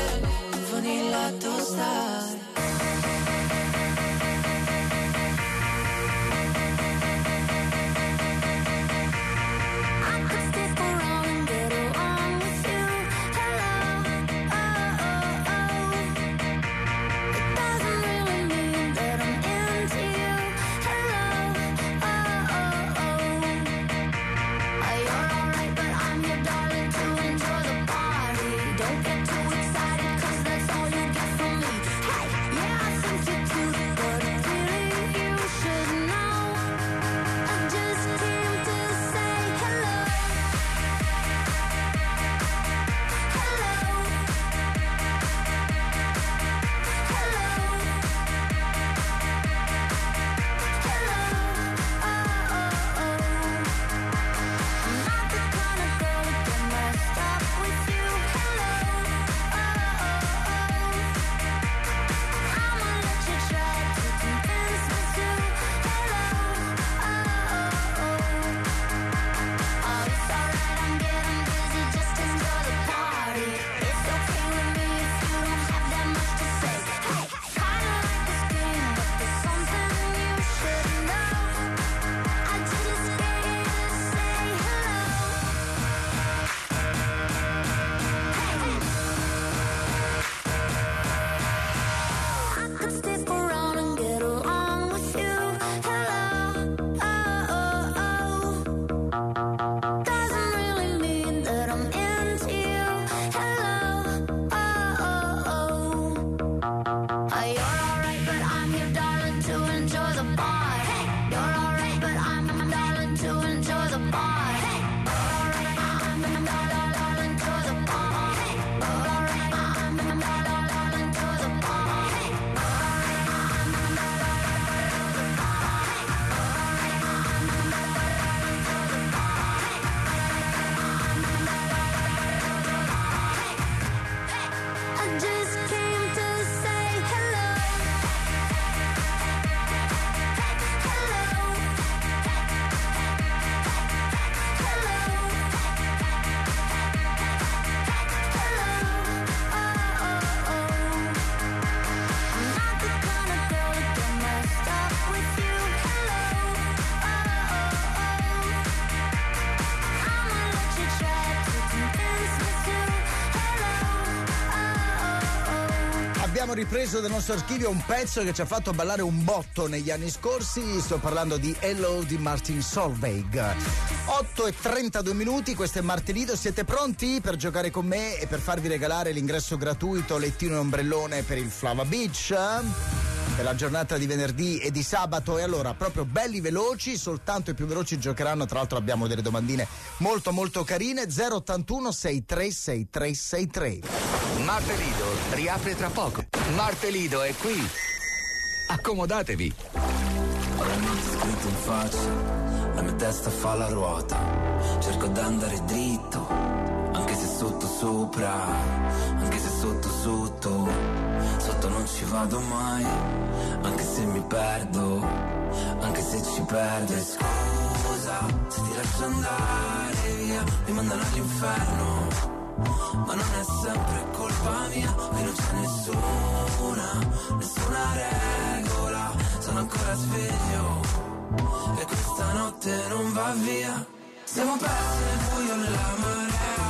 abbiamo ripreso dal nostro archivio un pezzo che ci ha fatto ballare un botto negli anni scorsi. Sto parlando di Hello di Martin Solveig. 8:32, questo è Martelido. Siete pronti per giocare con me e per farvi regalare l'ingresso gratuito, lettino e ombrellone per il Flava Beach? Per la giornata di venerdì e di sabato. E allora, proprio belli veloci, soltanto i più veloci giocheranno. Tra l'altro abbiamo delle domandine molto molto carine. 081 636363. Martelido riapre tra poco. Martelido è qui. Accomodatevi. Scritto in faccia, la mia testa fa la ruota. Cerco d'andare dritto, anche se sotto sopra, anche se sotto sotto. Sotto non ci vado mai, anche se mi perdo, anche se ci perdo. E scusa se ti lascio andare via, mi mandano all'inferno, ma non è sempre colpa mia. Qui non c'è nessuna regola. Sono ancora sveglio e questa notte non va via. Siamo persi nel buio nella marea.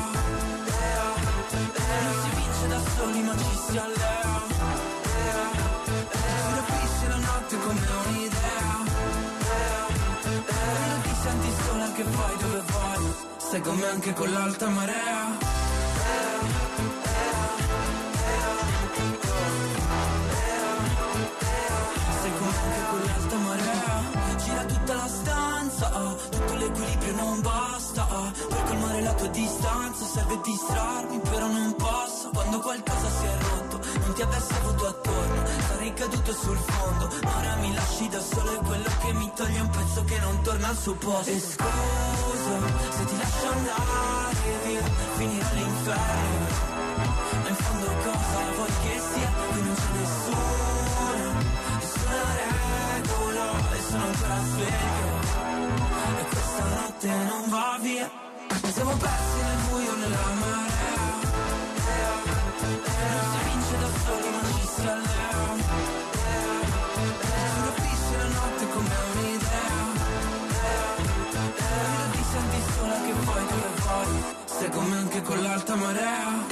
Non si vince da soli ma ci si allea. Si rapisce la notte come un'idea. Quando ti senti sola che vai dove vai, stai con me anche con l'alta marea. Stai con me anche con l'alta marea. Gira tutta la stanza, tutto l'equilibrio non basta. Per colmare la tua distanza serve distrarmi, però non posso. Quando qualcosa si è rotto, non ti avessi avuto attorno, sarei caduto sul fondo. Ma ora mi lasci da solo, è quello che mi toglie un pezzo che non torna al suo posto. E scusa se ti lascio andare via, finire all'inferno. Ma in fondo cosa vuoi che sia? Qui non c'è nessuna regola. E sono ancora sveglio e questa notte non va via. Siamo persi nel buio nella marea. Non si vince da soli ma ci si allea. Si rapisce la notte come un'idea. Quando ti senti sola che vuoi dove vuoi, stai con me anche con l'alta marea.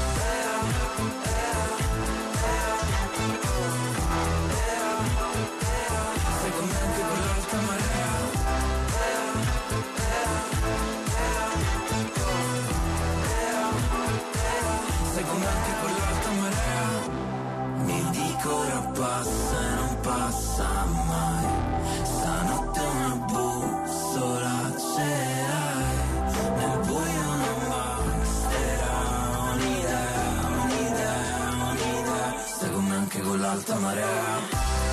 Stai con me anche con l'alta marea. Stai con me anche con l'alta marea. Mi dico ora passa e non passa mai. Stanotte una bussola cerai, nel buio non basterà un'idea. Stai con me anche con l'alta marea.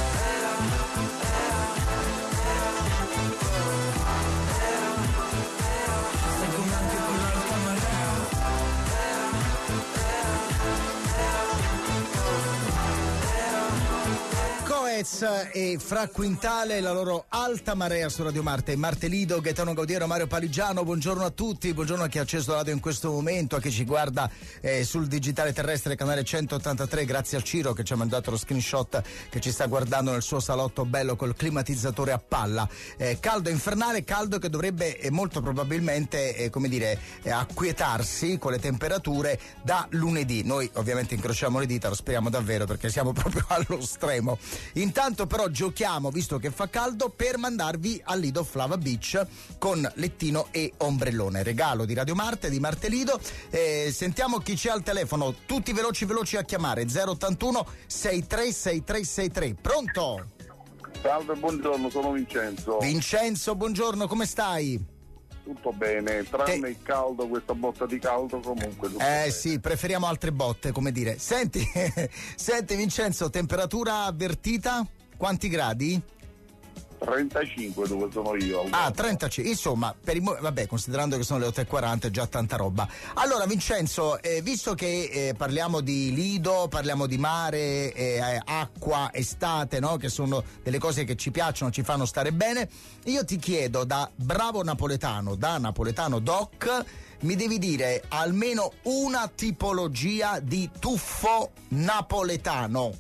E Fra Quintale, la loro alta marea su Radio Marte. Martelido, Gaetano Gaudiero, Mario Paligiano, buongiorno a tutti, buongiorno a chi ha acceso la radio in questo momento, a chi ci guarda sul digitale terrestre canale 183, grazie al Ciro che ci ha mandato lo screenshot che ci sta guardando nel suo salotto bello col climatizzatore a palla. Caldo infernale, caldo che dovrebbe molto probabilmente acquietarsi con le temperature da lunedì. Noi ovviamente incrociamo le dita, lo speriamo davvero perché siamo proprio allo stremo. Intanto però giochiamo, visto che fa caldo, per mandarvi al Lido Flava Beach con lettino e ombrellone. Regalo di Radio Marte, di Martelido. Sentiamo chi c'è al telefono. Tutti veloci a chiamare. 081 636363. Pronto? Salve, buongiorno, sono Vincenzo. Vincenzo, buongiorno, come stai? Tutto bene, tranne il caldo, questa botta di caldo comunque. Sì, preferiamo altre botte, come dire. Senti Vincenzo, temperatura avvertita? Quanti gradi? 35 dove sono io. 35, insomma, vabbè, considerando che sono le 8:40 è già tanta roba. Allora Vincenzo, visto che parliamo di lido, parliamo di mare, acqua, estate, no? Che sono delle cose che ci piacciono, ci fanno stare bene, io ti chiedo, da bravo napoletano, da napoletano doc, mi devi dire almeno una tipologia di tuffo napoletano.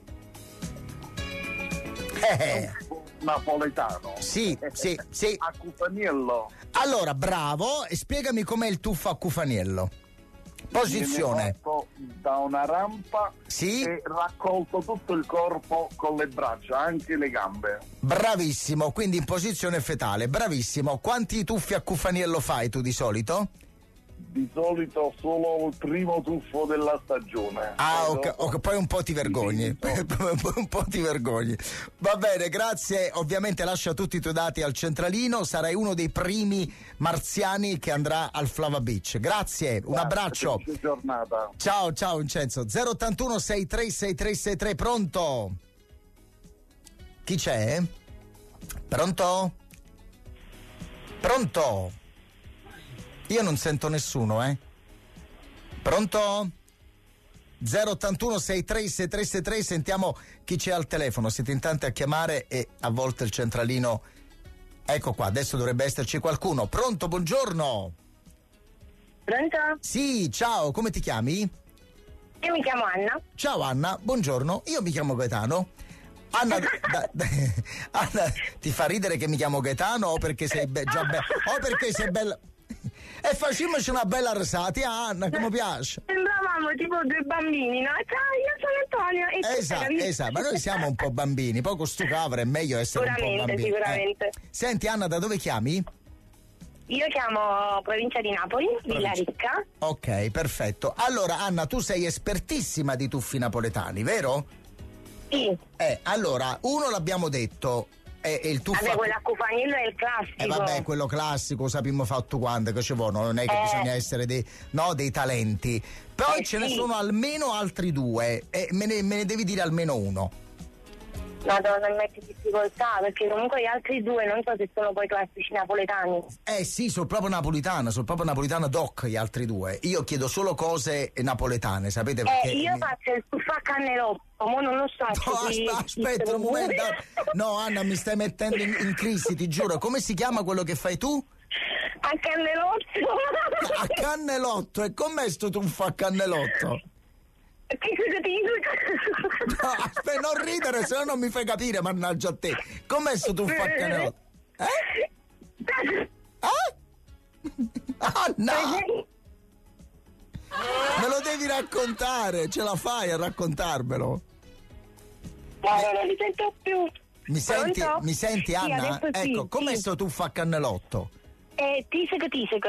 Napoletano. Sì. A Cufaniello. Allora, bravo, e spiegami com'è il tuffo a Cufaniello. Posizione. Viene fatto da una rampa e raccolto tutto il corpo con le braccia, anche le gambe. Bravissimo, quindi in posizione fetale, bravissimo. Quanti tuffi a Cufaniello fai tu di solito? Di solito solo il primo tuffo della stagione. Poi un po' ti vergogni. Un po' ti vergogni. Va bene, grazie. Ovviamente lascia tutti i tuoi dati al centralino. Sarai uno dei primi marziani che andrà al Flava Beach. Grazie, un abbraccio. Buona giornata. Ciao Vincenzo. 081 636363. Pronto? Chi c'è? Pronto? Io non sento nessuno, Pronto? 081 636363. Sentiamo chi c'è al telefono. Siete in tanti a chiamare e a volte il centralino. Ecco qua, adesso dovrebbe esserci qualcuno. Pronto, buongiorno. Pronto? Sì, ciao, come ti chiami? Io mi chiamo Anna. Ciao Anna, buongiorno. Io mi chiamo Gaetano. Anna, Anna, ti fa ridere che mi chiamo Gaetano o perché sei o perché sei bella? E facciamoci una bella risata, Anna, che mi piace. Sembravamo tipo due bambini, no? Ciao, io sono Antonio. Esatto, ma noi siamo un po' bambini, poi con stu cavolo è meglio essere un po' bambini. Sicuramente. Senti Anna, da dove chiami? Io chiamo provincia di Napoli, Villa Ricca. Ok, perfetto. Allora Anna, tu sei espertissima di tuffi napoletani, vero? Sì. Allora, uno l'abbiamo detto, è il tuffo. Vabbè, quello a Cufaniello è il classico. Vabbè, quello classico, sappiamo fatto quando, che ci vuole, non è che bisogna essere dei talenti. Poi ce ne sono almeno altri due, e me ne devi dire almeno uno. Madonna, mi metti difficoltà, perché comunque gli altri due non so se sono poi classici napoletani. Sì, sono proprio napoletana doc gli altri due. Io chiedo solo cose napoletane, sapete perché? Io faccio il tuffo a cannellotto, ma non lo so. No, aspetta un momento. No, Anna, mi stai mettendo in crisi, ti giuro. Come si chiama quello che fai tu? A cannellotto. A cannellotto, e com'è sto tuffo a cannellotto? No, aspetta, non ridere, se no non mi fai capire, mannaggia a te. Com'è sto tuffo a cannellotto? Anna! Me lo devi raccontare, ce la fai a raccontarmelo? No, non mi sento più. Mi senti Anna? Sì, ecco, com'è sto tuffo a cannellotto? Tisec,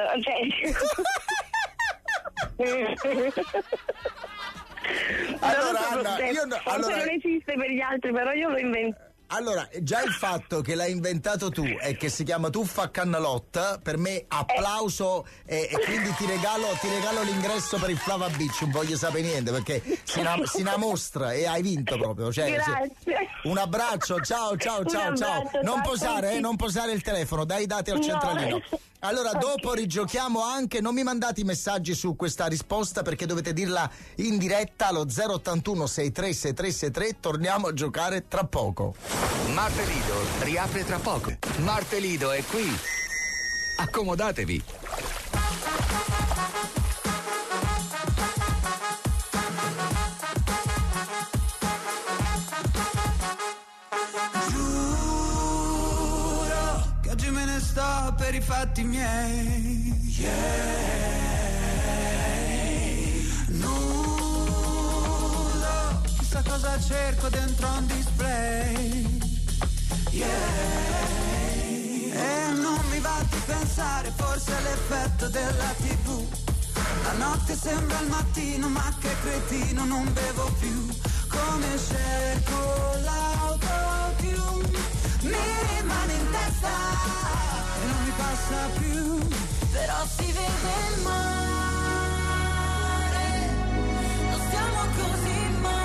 Allora Anna, non esiste per gli altri, però io l'ho inventato. Allora, già il fatto che l'hai inventato tu e che si chiama tuffa a cannellotto, per me applauso, e quindi ti regalo l'ingresso per il Flava Beach, non voglio sapere niente perché si una mostra e hai vinto proprio. Grazie. Un abbraccio, ciao. Non posare il telefono, dai i dati al centralino. Allora, dopo rigiochiamo anche, non mi mandate i messaggi su questa risposta perché dovete dirla in diretta allo 081 636363, torniamo a giocare tra poco. Martelido riapre tra poco. Martelido è qui. Accomodatevi. Giuro che oggi me ne sto per i fatti miei. Nudo, chissà cosa cerco dentro un display. E non mi va di pensare, forse è l'effetto della TV. La notte sembra il mattino, ma che cretino, non bevo più. Come cerco l'autotune, mi rimane in testa e non mi passa più. Però si vede il mare, non stiamo così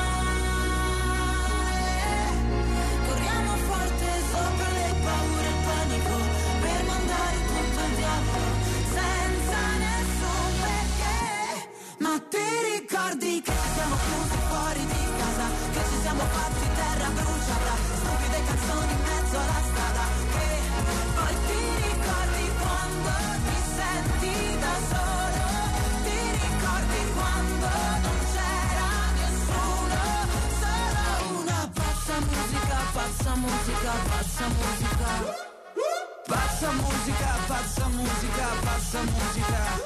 male. Corriamo forte sopra le paure e il panico, per mandare tutto al diavolo senza nessun perché. Ma ti ricordi che ci siamo chiusi fuori di casa, che ci siamo fatti terra bruciata, stupide canzoni in mezzo alla strada, che poi ti ricordi quando ti senti da solo, ti ricordi quando non c'era nessuno, solo una pazza musica, pazza musica, pazza musica, pazza musica, pazza musica, pazza musica.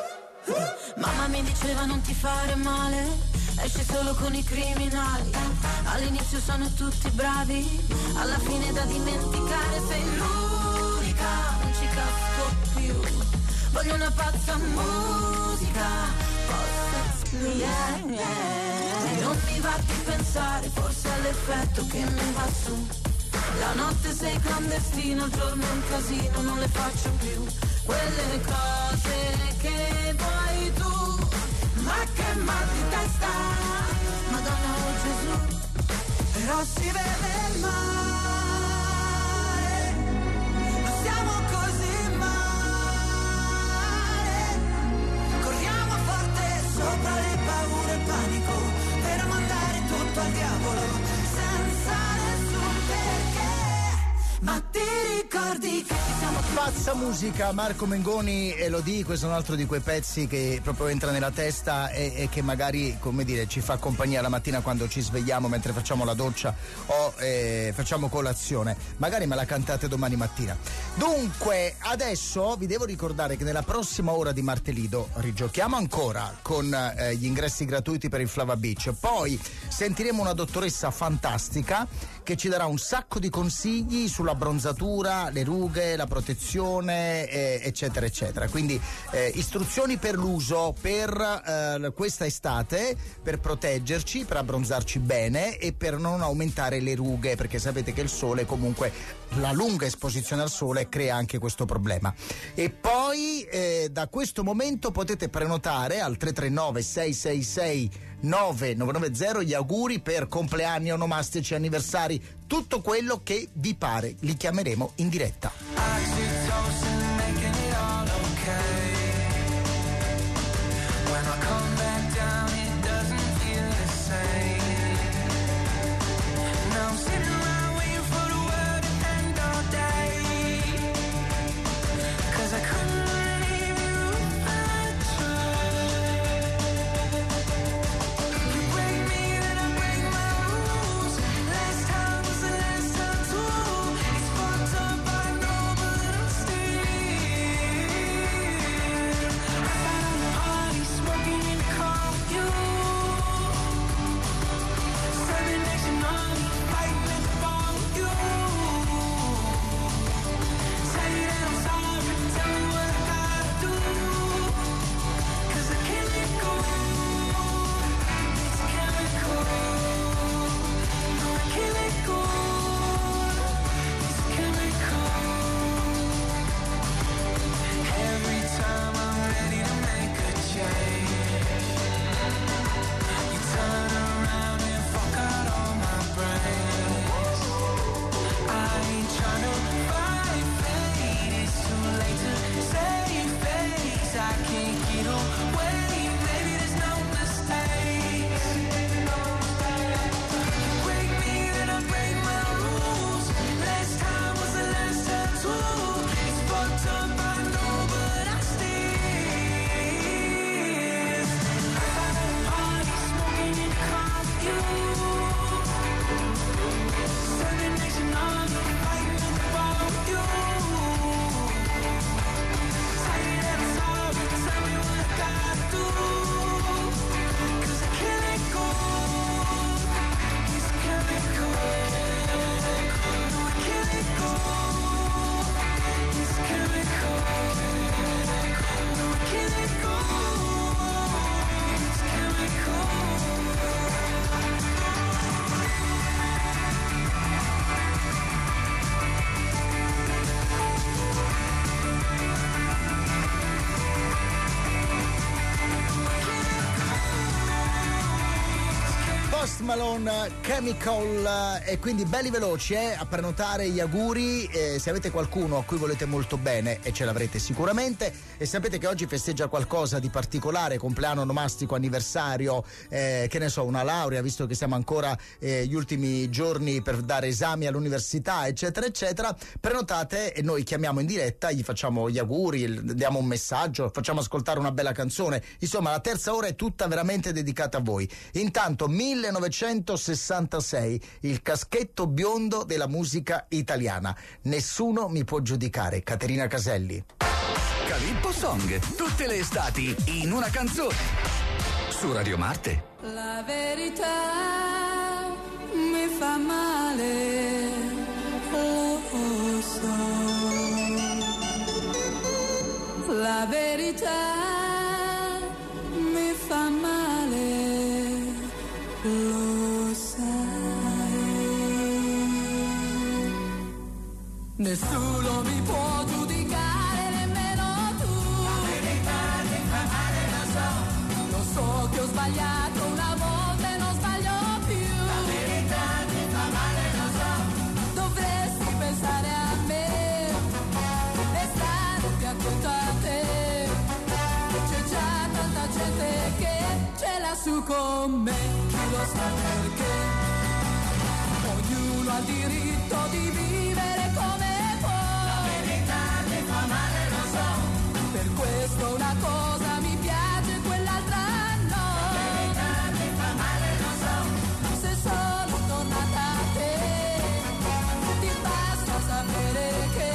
Mamma mi diceva non ti fare male, esci solo con i criminali. All'inizio sono tutti bravi, alla fine da dimenticare. Sei l'unica, non ci casco più. Voglio una pazza musica, possess me, yeah. E non mi va di pensare, forse è l'effetto che mi va su. La notte sei clandestino, il giorno è un casino, non le faccio più quelle cose che vuoi tu. Ma che mal di testa, Madonna o Gesù, però si vede il mare, non siamo così male. Corriamo forte sopra le paure e il panico, per mandare tutto al diavolo, senza nessun perché. Ma ti ricordi che siamo pazza musica, Marco Mengoni, Elodie, questo è un altro di quei pezzi che proprio entra nella testa e che magari, come dire, ci fa compagnia la mattina quando ci svegliamo mentre facciamo la doccia o facciamo colazione. Magari me la cantate domani mattina. Dunque, adesso vi devo ricordare che nella prossima ora di Martelido rigiochiamo ancora con gli ingressi gratuiti per il Flava Beach. Poi sentiremo una dottoressa fantastica che ci darà un sacco di consigli sulla bronzatura, le rughe, la protezione, eccetera eccetera. Quindi istruzioni per l'uso per questa estate, per proteggerci, per abbronzarci bene e per non aumentare le rughe, perché sapete che il sole, comunque la lunga esposizione al sole crea anche questo problema. E poi da questo momento potete prenotare al 339 666 9990 gli auguri per compleanni, onomastici, anniversari, tutto quello che vi pare, li chiameremo in diretta. Malone, Chemical, e quindi belli veloci a prenotare gli auguri. Se avete qualcuno a cui volete molto bene, e ce l'avrete sicuramente, e sapete che oggi festeggia qualcosa di particolare, compleanno, onomastico, anniversario, che ne so, una laurea, visto che siamo ancora gli ultimi giorni per dare esami all'università, eccetera eccetera, prenotate e noi chiamiamo in diretta, gli facciamo gli auguri, diamo un messaggio, facciamo ascoltare una bella canzone. Insomma, la terza ora è tutta veramente dedicata a voi. Intanto 1966, il caschetto biondo della musica italiana. Nessuno mi può giudicare. Caterina Caselli. Calippo Song, tutte le estati in una canzone. Su Radio Marte. La verità mi fa male, lo so. La verità mi fa male, lo sai. Nessuno mi può giudicare, nemmeno tu. La verità mi fa male, lo so. Lo so che ho sbagliato una volta e non sbaglio più. La verità mi fa male, lo so. Dovresti pensare a me e stare più attento a te. C'è già tanta gente che ce l'ha su con me. Chi lo sa perché? Ognuno ha il diritto di vivere come può. La verità mi fa male, lo so. Per questo una cosa mi piace, quell'altra no. La verità mi fa male, lo so. Se sono tornata a te, ti basta sapere che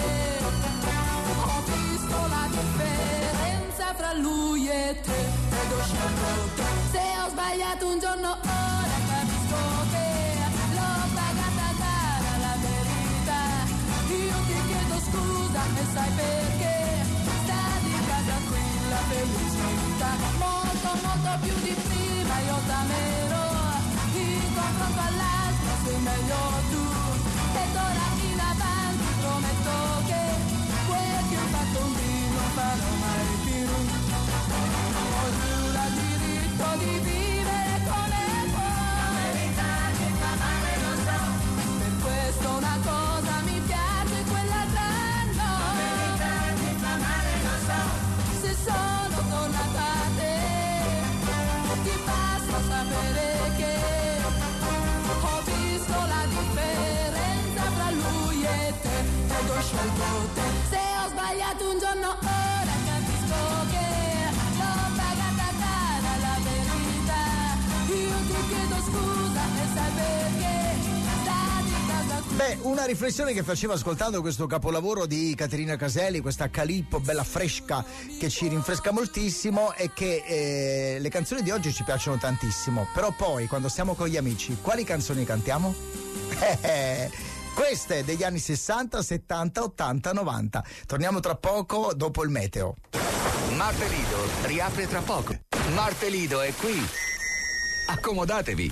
ho visto la differenza fra lui e te. Ed ho scelto te. Se ho sbagliato un giorno, ora capisco che l'ho pagata cara la verità. Io ti chiedo scusa e sai perché. Stati in casa tranquilla, felicità. Molto, molto più di prima io t'amerò. In confronto all'altro sei meglio tu. E d'ora in avanti prometto che quel che ho fatto un dì non farò mai più. Ognuno ha il diritto di vivere come può. La verità mi fa male, lo so. Per questo una cosa mi piace, quell'altra no. La verità mi fa male, lo so. Se sono tornata a te, ti basta sapere che ho visto la differenza fra lui e te. Ed ho scelto te. Se ho sbagliato un giorno, ora capisco che l'ho pagata cara la verità. Io ti chiedo scusa e sai perché. Stati in casa qui. Beh, una riflessione che facevo ascoltando questo capolavoro di Caterina Caselli, questa Calippo bella fresca che ci rinfresca moltissimo, è che le canzoni di oggi ci piacciono tantissimo, però poi quando stiamo con gli amici quali canzoni cantiamo? Queste degli anni 60, 70, 80, 90. Torniamo tra poco dopo il meteo. Marte Lido riapre tra poco. Marte Lido è qui. Accomodatevi.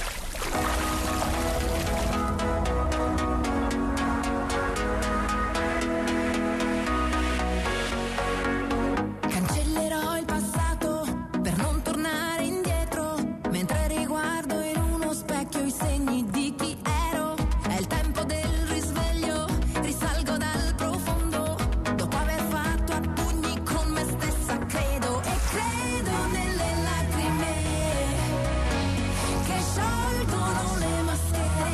Cancellerò il passato per non tornare indietro, mentre riguardo in uno specchio i segni di chi ero. È il tempo del risveglio, risalgo dal profondo, dopo aver fatto a pugni con me stessa credo. E credo nelle lacrime che sciolgono le maschere,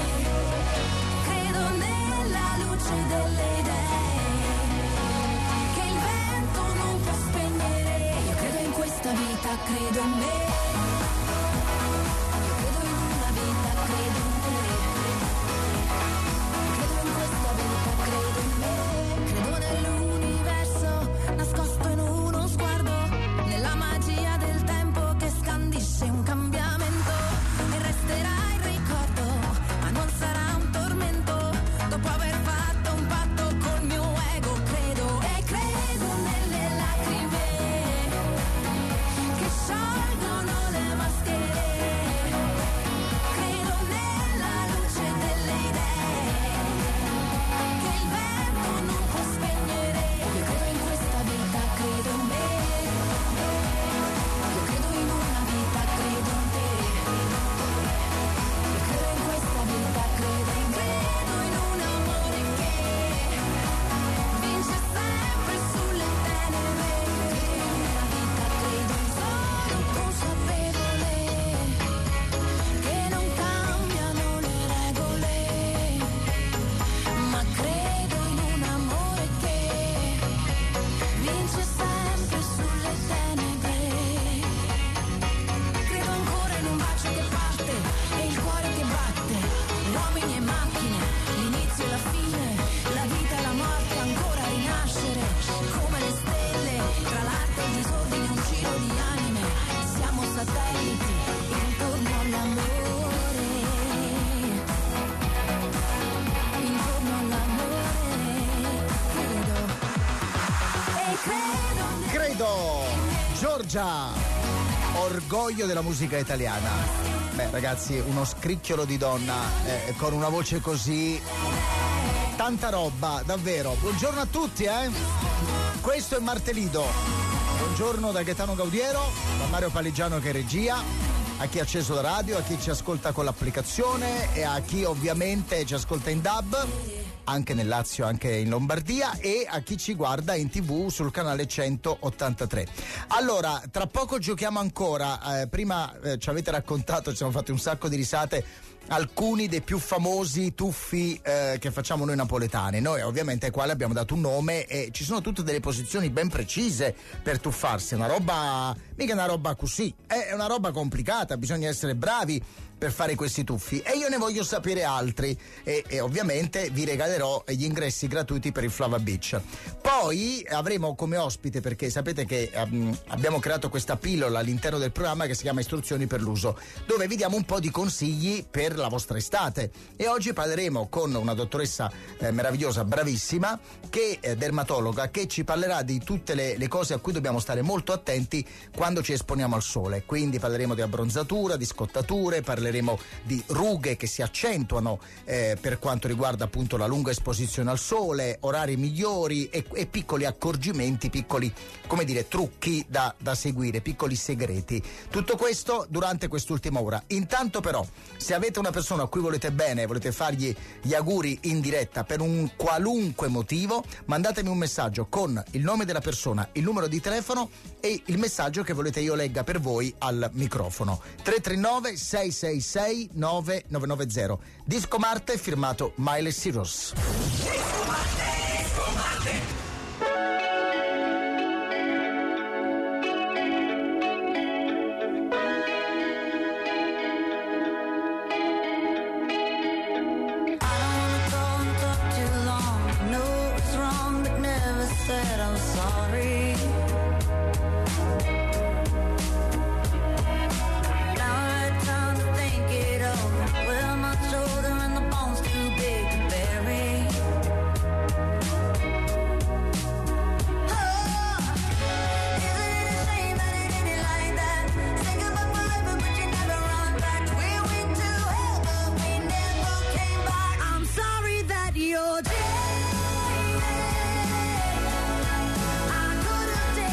credo nella luce delle idee che il vento non può spegnere. Io credo in questa vita, credo in me. Io credo in una vita, credo in te. Credo in questa vita, credo in me. Credo nell'universo nascosto in uno sguardo, nella magia del tempo che scandisce un cambiamento. E resterà il ricordo, ma non sarà un tormento. Dopo aver fatto un patto col mio ego, credo. E credo nelle lacrime che sciolgono Giorgia, orgoglio della musica italiana. Beh ragazzi, uno scricchiolo di donna con una voce così, tanta roba, davvero. Buongiorno a tutti, questo è Martelido. Buongiorno da Gaetano Gaudiero, da Mario Paligiano che è regia, a chi ha acceso la radio, a chi ci ascolta con l'applicazione e a chi ovviamente ci ascolta in DAB, anche nel Lazio, anche in Lombardia, e a chi ci guarda in TV sul canale 183. Allora, tra poco giochiamo ancora. Prima ci avete raccontato, ci siamo fatti un sacco di risate, alcuni dei più famosi tuffi che facciamo noi napoletani. Noi ovviamente qua le abbiamo dato un nome e ci sono tutte delle posizioni ben precise per tuffarsi. Una roba, mica una roba così, è una roba complicata, bisogna essere bravi per fare questi tuffi e io ne voglio sapere altri e ovviamente vi regalerò gli ingressi gratuiti per il Flava Beach. Poi avremo come ospite, perché sapete che abbiamo creato questa pillola all'interno del programma che si chiama Istruzioni per l'uso, dove vi diamo un po' di consigli per la vostra estate, e oggi parleremo con una dottoressa meravigliosa, bravissima, che è dermatologa, che ci parlerà di tutte le cose a cui dobbiamo stare molto attenti quando ci esponiamo al sole. Quindi parleremo di abbronzatura, di scottature, parleremo di rughe che si accentuano per quanto riguarda appunto la lunga esposizione al sole, orari migliori e piccoli accorgimenti, piccoli, come dire, trucchi da seguire, piccoli segreti. Tutto questo durante quest'ultima ora. Intanto però, se avete una persona a cui volete bene, volete fargli gli auguri in diretta per un qualunque motivo, mandatemi un messaggio con il nome della persona, il numero di telefono e il messaggio che volete io legga per voi al microfono. 339 666 9990. Disco Marte firmato Miley Cyrus. Said I'm sorry. Now I had time to think it over. Well, my shoulder and the bones too big to bury. Oh, isn't it a shame that it ended like that? Say goodbye forever, but you never run back. We went to hell, but we never came back. I'm sorry that you're dead. I could have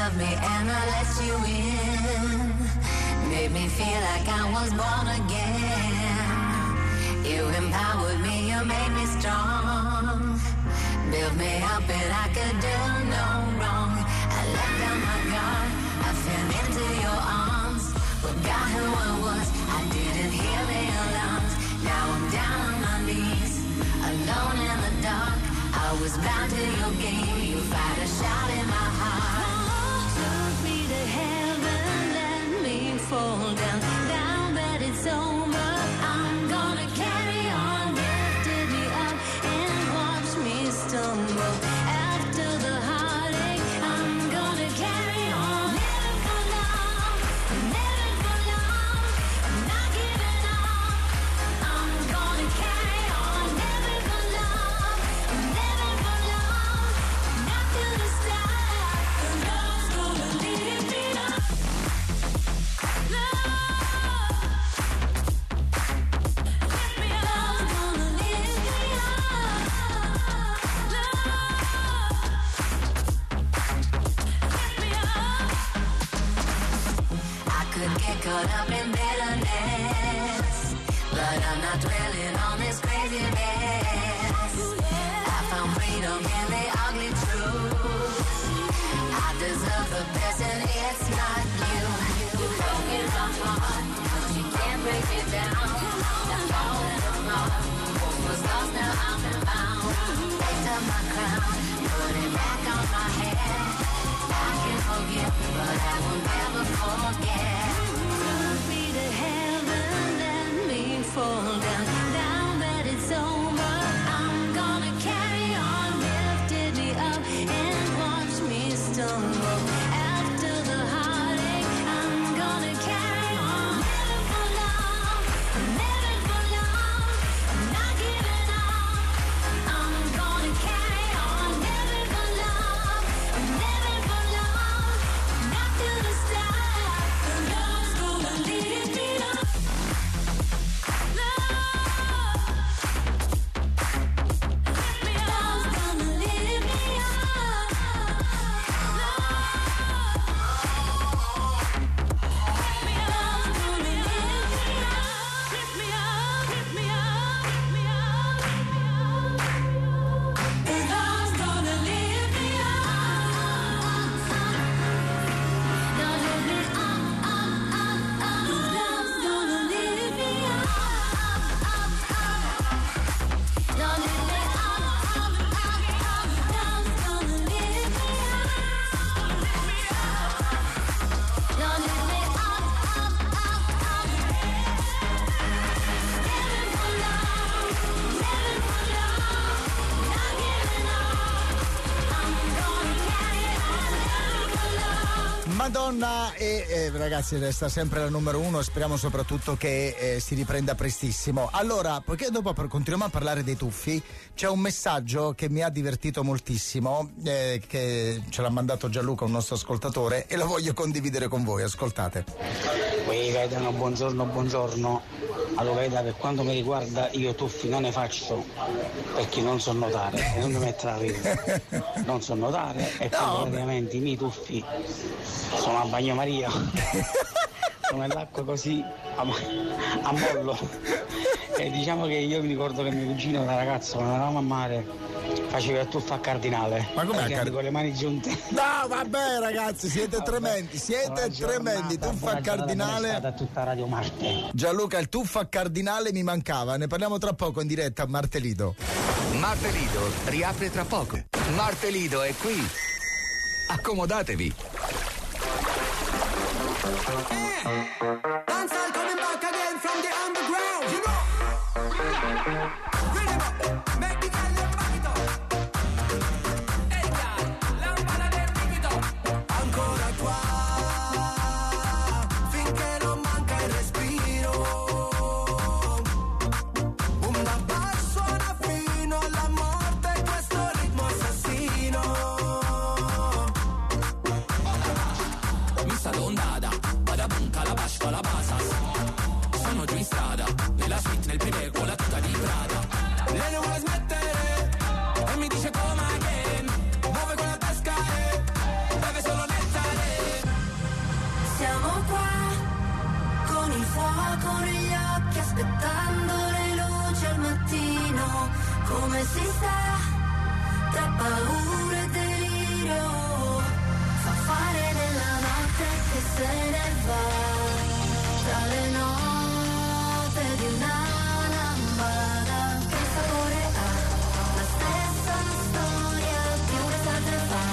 of me and I let you in. Made me feel like I was born again. You empowered me, you made me strong. Built me up and I could do no wrong. I let down my guard, I fell into your arms. Forgot who I was, I didn't hear the alarms. Now I'm down on my knees, alone in the dark. I was bound to your game, you fired a shot in my heart. Took me to heaven, let me fall down, down, but it's over. I'm gonna carry on, lifted me up and watch me stumble. After the heartache, I'm gonna carry on. Living for love, living for love. I'm not giving up. I'm gonna carry on, living for love, living for love. Not to the start, love's gonna lead me up. Love, lift me up. Love's gonna lift me up. Love, lift me up. I could get caught up in bitterness, but I'm not dwelling on this craziness. I found freedom in the ugly truth. I deserve the best and it's not you. You broke it my heart, but you can't break it down. I'm falling apart. What was lost, now I'm found. Picked up my crown, put it back on my head. I can forgive, but I will never forget. Took me to heaven, let me fall down, down, but it's over. I'm gonna carry on, lifted me up and watch me stumble. After the heartache, I'm gonna carry on. Living for love, living for love. I'm not giving up. I'm gonna carry on, living for love, living for love. Not to the start, love's gonna lead me up. Love, lift me up. Love's gonna lift me up. Love, lift me up. Love's gonna lift me up. Lift me up, lift me up, lift me up, lift me up. 'Cause love's gonna lift me up. Now lift me up, up, up, up. 'Cause love's gonna lift me up, up, up. Now lift me up, up, up, up. Love's gonna lift me up. Now lift me up, up, up, up. Living for love, living for love. Not giving up. I'm gonna carry on, living for love. Madonna e ragazzi resta sempre la numero uno, speriamo soprattutto che si riprenda prestissimo. Allora, poiché dopo continuiamo a parlare dei tuffi, c'è un messaggio che mi ha divertito moltissimo, che ce l'ha mandato Gianluca, un nostro ascoltatore, e lo voglio condividere con voi, ascoltate. Poi Gaetano, buongiorno, buongiorno. Allora Gaetano, per quanto mi riguarda io tuffi non ne faccio perché non so nuotare e non mi metto a ridere. Non so nuotare e quindi praticamente i miei tuffi sono a bagnomaria. Sono nell'acqua così a mollo. E diciamo che io mi ricordo che mio cugino da ragazzo quando eravamo a mare faceva il tuffo a cardinale. Ma come con le mani giunte? No, vabbè ragazzi, siete tremendi, siete tremendi. Tuffo a cardinale. Da tutta Radio Marte. Gianluca, il tuffo a cardinale mi mancava, ne parliamo tra poco in diretta a Martelido. Martelido riapre tra poco. Martelido è qui. Accomodatevi. Dancehall coming back again from the underground, you know. Rhythm up, make the girl them back it up. Hey girl, lampada del riquito. Ancora qua, finché non manca il respiro. Un da basso suona fino alla morte, questo ritmo assassino. Mi sta l'ondata, vada bunca la bascia la basas. Sono giù in strada, nella suite, nel privé con la tuta di Prada. Lei non vuole smettere, aspettando le luci al mattino, come si sta, tra paura e delirio, fa fare nella notte che se ne va, tra le note di una lampada, che sapore ha, la stessa storia di un'estate fa.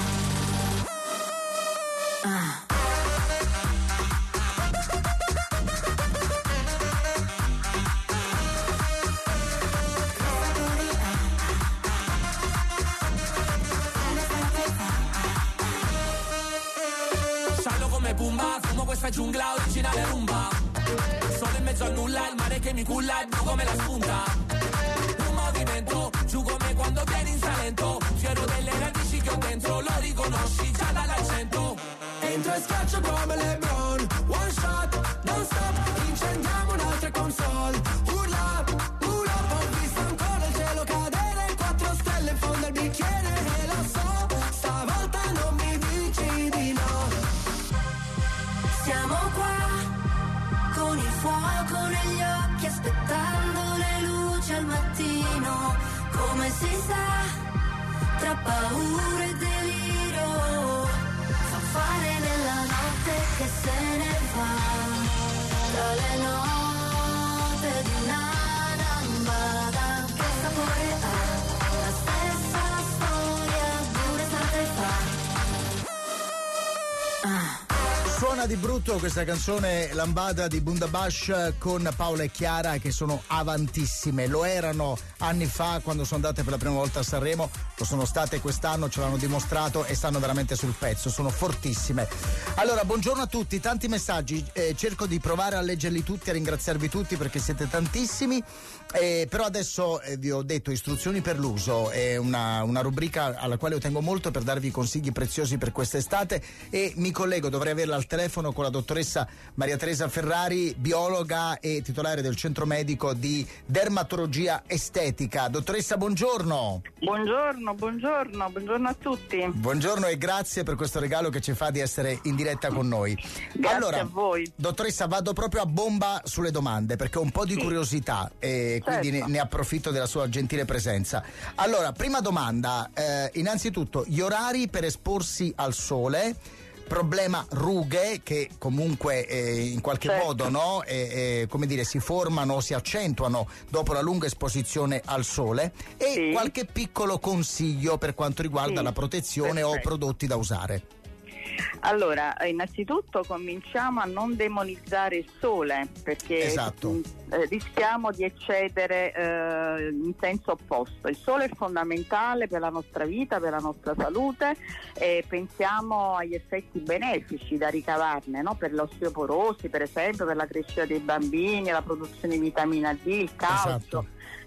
Sciallo come Pumba, fumo questa giungla originale rumba. Sono in mezzo a nulla, il mare che mi culla è blu come la spunta. Un movimento, giù come quando vieni in Salento. Fiero delle radici che ho dentro, lo riconosci già dall'accento. Entro e schiaccio come LeBron, one shot, non stop, incendiamo un'altra console. Urla, urla, ho visto ancora il cielo cadere, 4 stelle in fondo al bicchiere. E lo so, stavolta non mi dici di no. Siamo qua, con il fuoco negli occhi, aspettando le luci al mattino, come si sa, tra paura e delirio, fa fare nella notte che se ne va, tra le note di una lambada, che sapore ha, la stessa storia di un'estate fa. Suona di brutto questa canzone Lambada di Bundabash con Paola e Chiara, che sono avantissime. Lo erano anni fa quando sono andate per la prima volta a Sanremo, lo sono state quest'anno, ce l'hanno dimostrato e stanno veramente sul pezzo, sono fortissime. Allora, buongiorno a tutti, tanti messaggi, cerco di provare a leggerli tutti, a ringraziarvi tutti perché siete tantissimi, però adesso vi ho detto istruzioni per l'uso, è una rubrica alla quale io tengo molto per darvi consigli preziosi per quest'estate, e mi collego, dovrei averla al telefono, con la dottoressa Maria Teresa Ferrari, biologa e titolare del centro medico di dermatologia estetica. Dottoressa, buongiorno. Buongiorno a tutti. Buongiorno e grazie per questo regalo che ci fa di essere in diretta con noi. Grazie allora, a voi. Dottoressa, vado proprio a bomba sulle domande perché ho un po' di curiosità e quindi ne approfitto della sua gentile presenza. Allora, prima domanda, innanzitutto gli orari per esporsi al sole. Problema rughe che comunque in qualche modo come dire, si formano o si accentuano dopo la lunga esposizione al sole, e qualche piccolo consiglio per quanto riguarda la protezione o prodotti da usare. Allora, innanzitutto cominciamo a non demonizzare il sole, perché rischiamo di eccedere in senso opposto. Il sole è fondamentale per la nostra vita, per la nostra salute, e pensiamo agli effetti benefici da ricavarne, no? Per l'osteoporosi, per esempio, per la crescita dei bambini, la produzione di vitamina D, il calcio.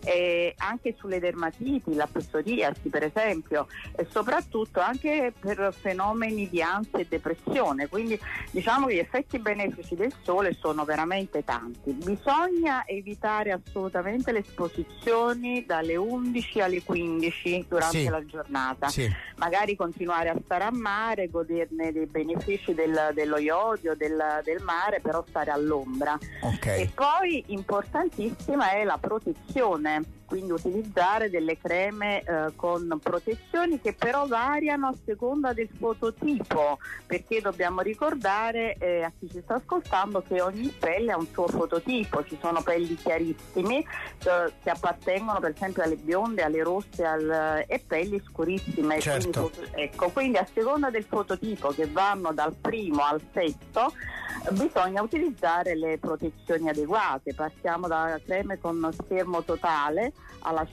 E anche sulle dermatiti, la psoriasi per esempio, e soprattutto anche per fenomeni di ansia e depressione. Quindi diciamo che gli effetti benefici del sole sono veramente tanti. Bisogna evitare assolutamente le esposizioni dalle 11 alle 15 durante la giornata, magari continuare a stare a mare, goderne dei benefici dello iodio del mare, però stare all'ombra. E poi importantissima è la protezione, quindi utilizzare delle creme con protezioni che però variano a seconda del fototipo, perché dobbiamo ricordare a chi ci sta ascoltando che ogni pelle ha un suo fototipo. Ci sono pelli chiarissimi che appartengono per esempio alle bionde, alle rosse e pelli scurissime. Quindi a seconda del fototipo, che vanno dal primo al sesto, bisogna utilizzare le protezioni adeguate. Partiamo da creme con schermo totale alla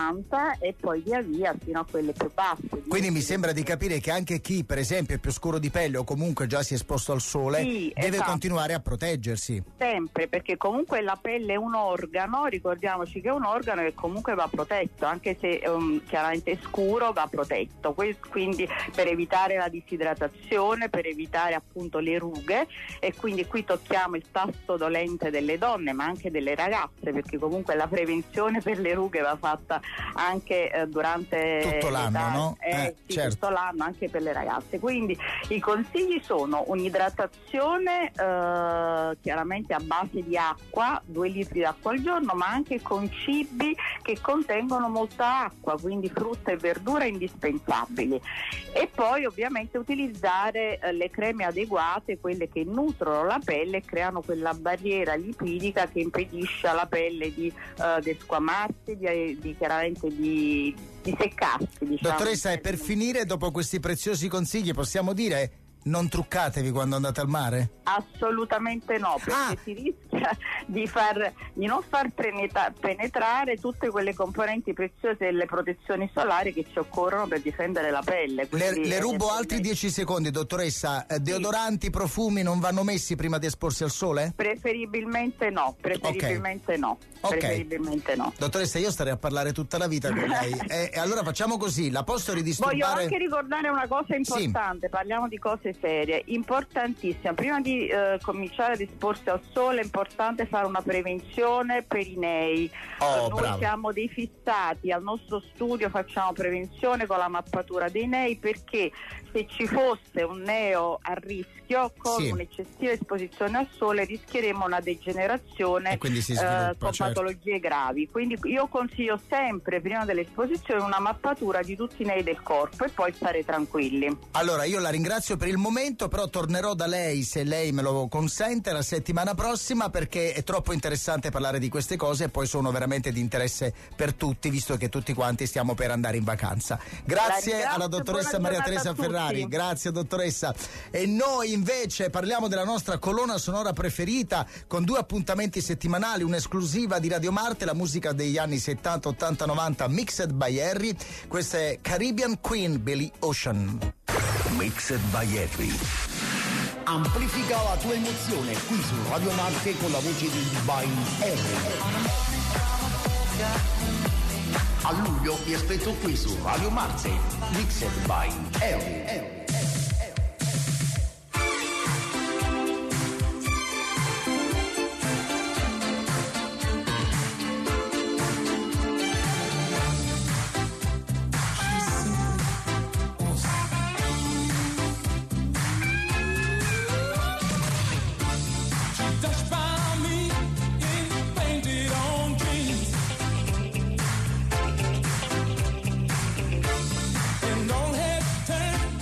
50 e poi via via fino a quelle più basse. Quindi mi sembra di capire che anche chi per esempio è più scuro di pelle o comunque già si è esposto al sole deve continuare a proteggersi. Sempre, perché comunque la pelle è un organo, ricordiamoci che è un organo che comunque va protetto, anche se chiaramente scuro va protetto, quindi per evitare la disidratazione, per evitare appunto le rughe. E quindi qui tocchiamo il tasto dolente delle donne ma anche delle ragazze, perché comunque la prevenzione per le delle rughe va fatta anche durante tutto l'anno, no? Sì, certo. tutto l'anno anche per le ragazze. Quindi i consigli sono un'idratazione chiaramente a base di acqua, 2 litri d'acqua al giorno, ma anche con cibi che contengono molta acqua, quindi frutta e verdura indispensabili. E poi ovviamente utilizzare le creme adeguate, quelle che nutrono la pelle e creano quella barriera lipidica che impedisce alla pelle di desquamarsi, chiaramente di seccarsi, diciamo. Dottoressa, e per finire, dopo questi preziosi consigli, possiamo dire: non truccatevi quando andate al mare? Assolutamente no, perché si rischia di non far penetrare tutte quelle componenti preziose delle protezioni solari che ci occorrono per difendere la pelle. Le rubo altri 10 secondi, dottoressa. Deodoranti, profumi non vanno messi prima di esporsi al sole? Preferibilmente no. Preferibilmente no. Dottoressa, io starei a parlare tutta la vita con lei. E allora facciamo così, la posso ridisturbare? Voglio anche ricordare una cosa importante, parliamo di cose serie, importantissima. Prima di cominciare ad esporsi al sole è importante fare una prevenzione per i nei. Noi siamo dei fissati, al nostro studio facciamo prevenzione con la mappatura dei nei, perché se ci fosse un neo a rischio con un'eccessiva esposizione al sole rischieremo una degenerazione con patologie gravi. Quindi io consiglio sempre prima dell'esposizione una mappatura di tutti i nei del corpo e poi stare tranquilli. Allora io la ringrazio per il momento, però tornerò da lei, se lei me lo consente, la settimana prossima, perché è troppo interessante parlare di queste cose e poi sono veramente di interesse per tutti, visto che tutti quanti stiamo per andare in vacanza. Grazie alla dottoressa Maria Teresa Ferrari, grazie dottoressa. E noi invece parliamo della nostra colonna sonora preferita, con 2 appuntamenti settimanali, un'esclusiva di Radio Marte, la musica degli anni 70, 80, 90 mixed by Harry. Questa è Caribbean Queen, Billy Ocean. Mixed by Harry. Amplifica la tua emozione qui su Radio Marte con la voce di Divine Harry. A luglio vi aspetto qui su Radio Marte, Mixed by Harry. Don't hesitate.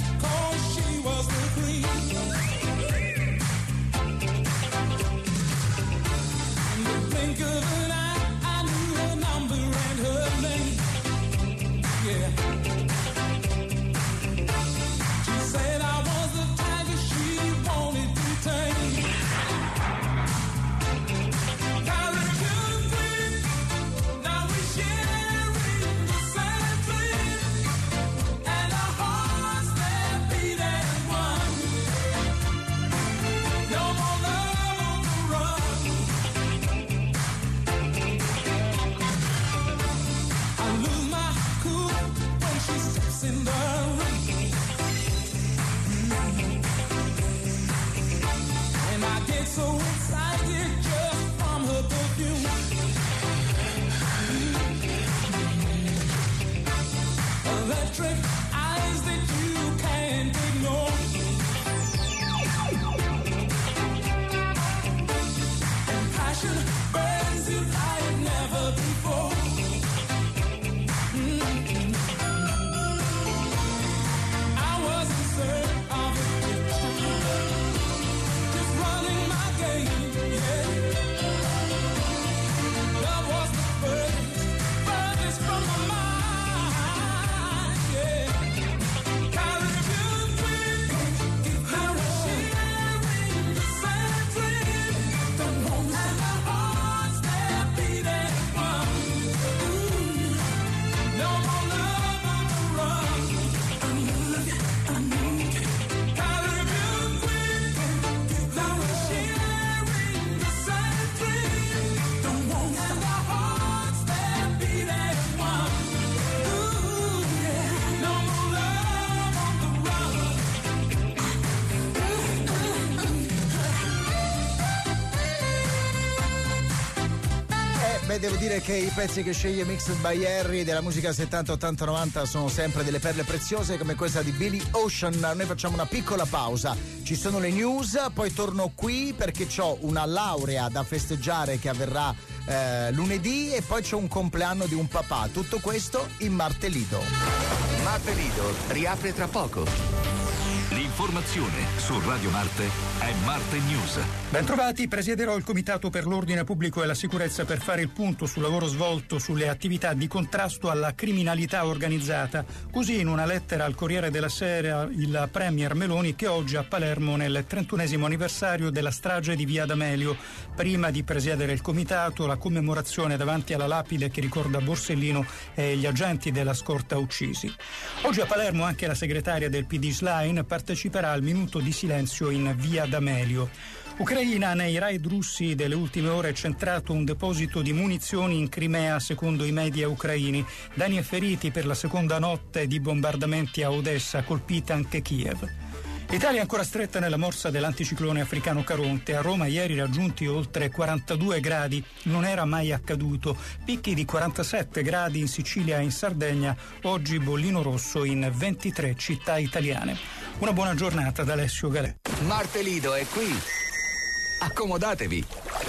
beh, devo dire che i pezzi che sceglie Mixed by Harry della musica 70, 80, 90 sono sempre delle perle preziose come questa di Billy Ocean. Noi facciamo una piccola pausa, ci sono le news, poi torno qui perché ho una laurea da festeggiare che avverrà lunedì e poi c'è un compleanno di un papà. Tutto questo in Martelido. Martelido riapre tra poco. L'informazione su Radio Marte è Marte News. Bentrovati, presiederò il Comitato per l'Ordine Pubblico e la Sicurezza per fare il punto sul lavoro svolto sulle attività di contrasto alla criminalità organizzata. Così in una lettera al Corriere della Sera il Premier Meloni, che oggi a Palermo nel 31esimo anniversario della strage di Via D'Amelio. Prima di presiedere il Comitato, la commemorazione davanti alla lapide che ricorda Borsellino e gli agenti della scorta uccisi. Oggi a Palermo anche la segretaria del PD Schlein parteciperà al minuto di silenzio in Via D'Amelio. Ucraina, nei raid russi delle ultime ore è centrato un deposito di munizioni in Crimea secondo i media ucraini. Danni e feriti per la seconda notte di bombardamenti a Odessa, colpita anche Kiev. L'Italia è ancora stretta nella morsa dell'anticiclone africano Caronte. A Roma ieri raggiunti oltre 42 gradi, non era mai accaduto. Picchi di 47 gradi in Sicilia e in Sardegna, oggi bollino rosso in 23 città italiane. Una buona giornata da Alessio Galè. Martelido è qui. Accomodatevi.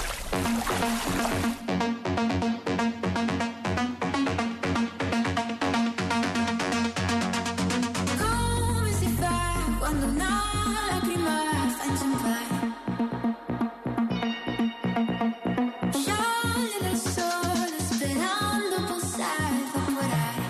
Come si fa quando una lacrima fa inciampare? Scioglie del sole sperando possa evaporare.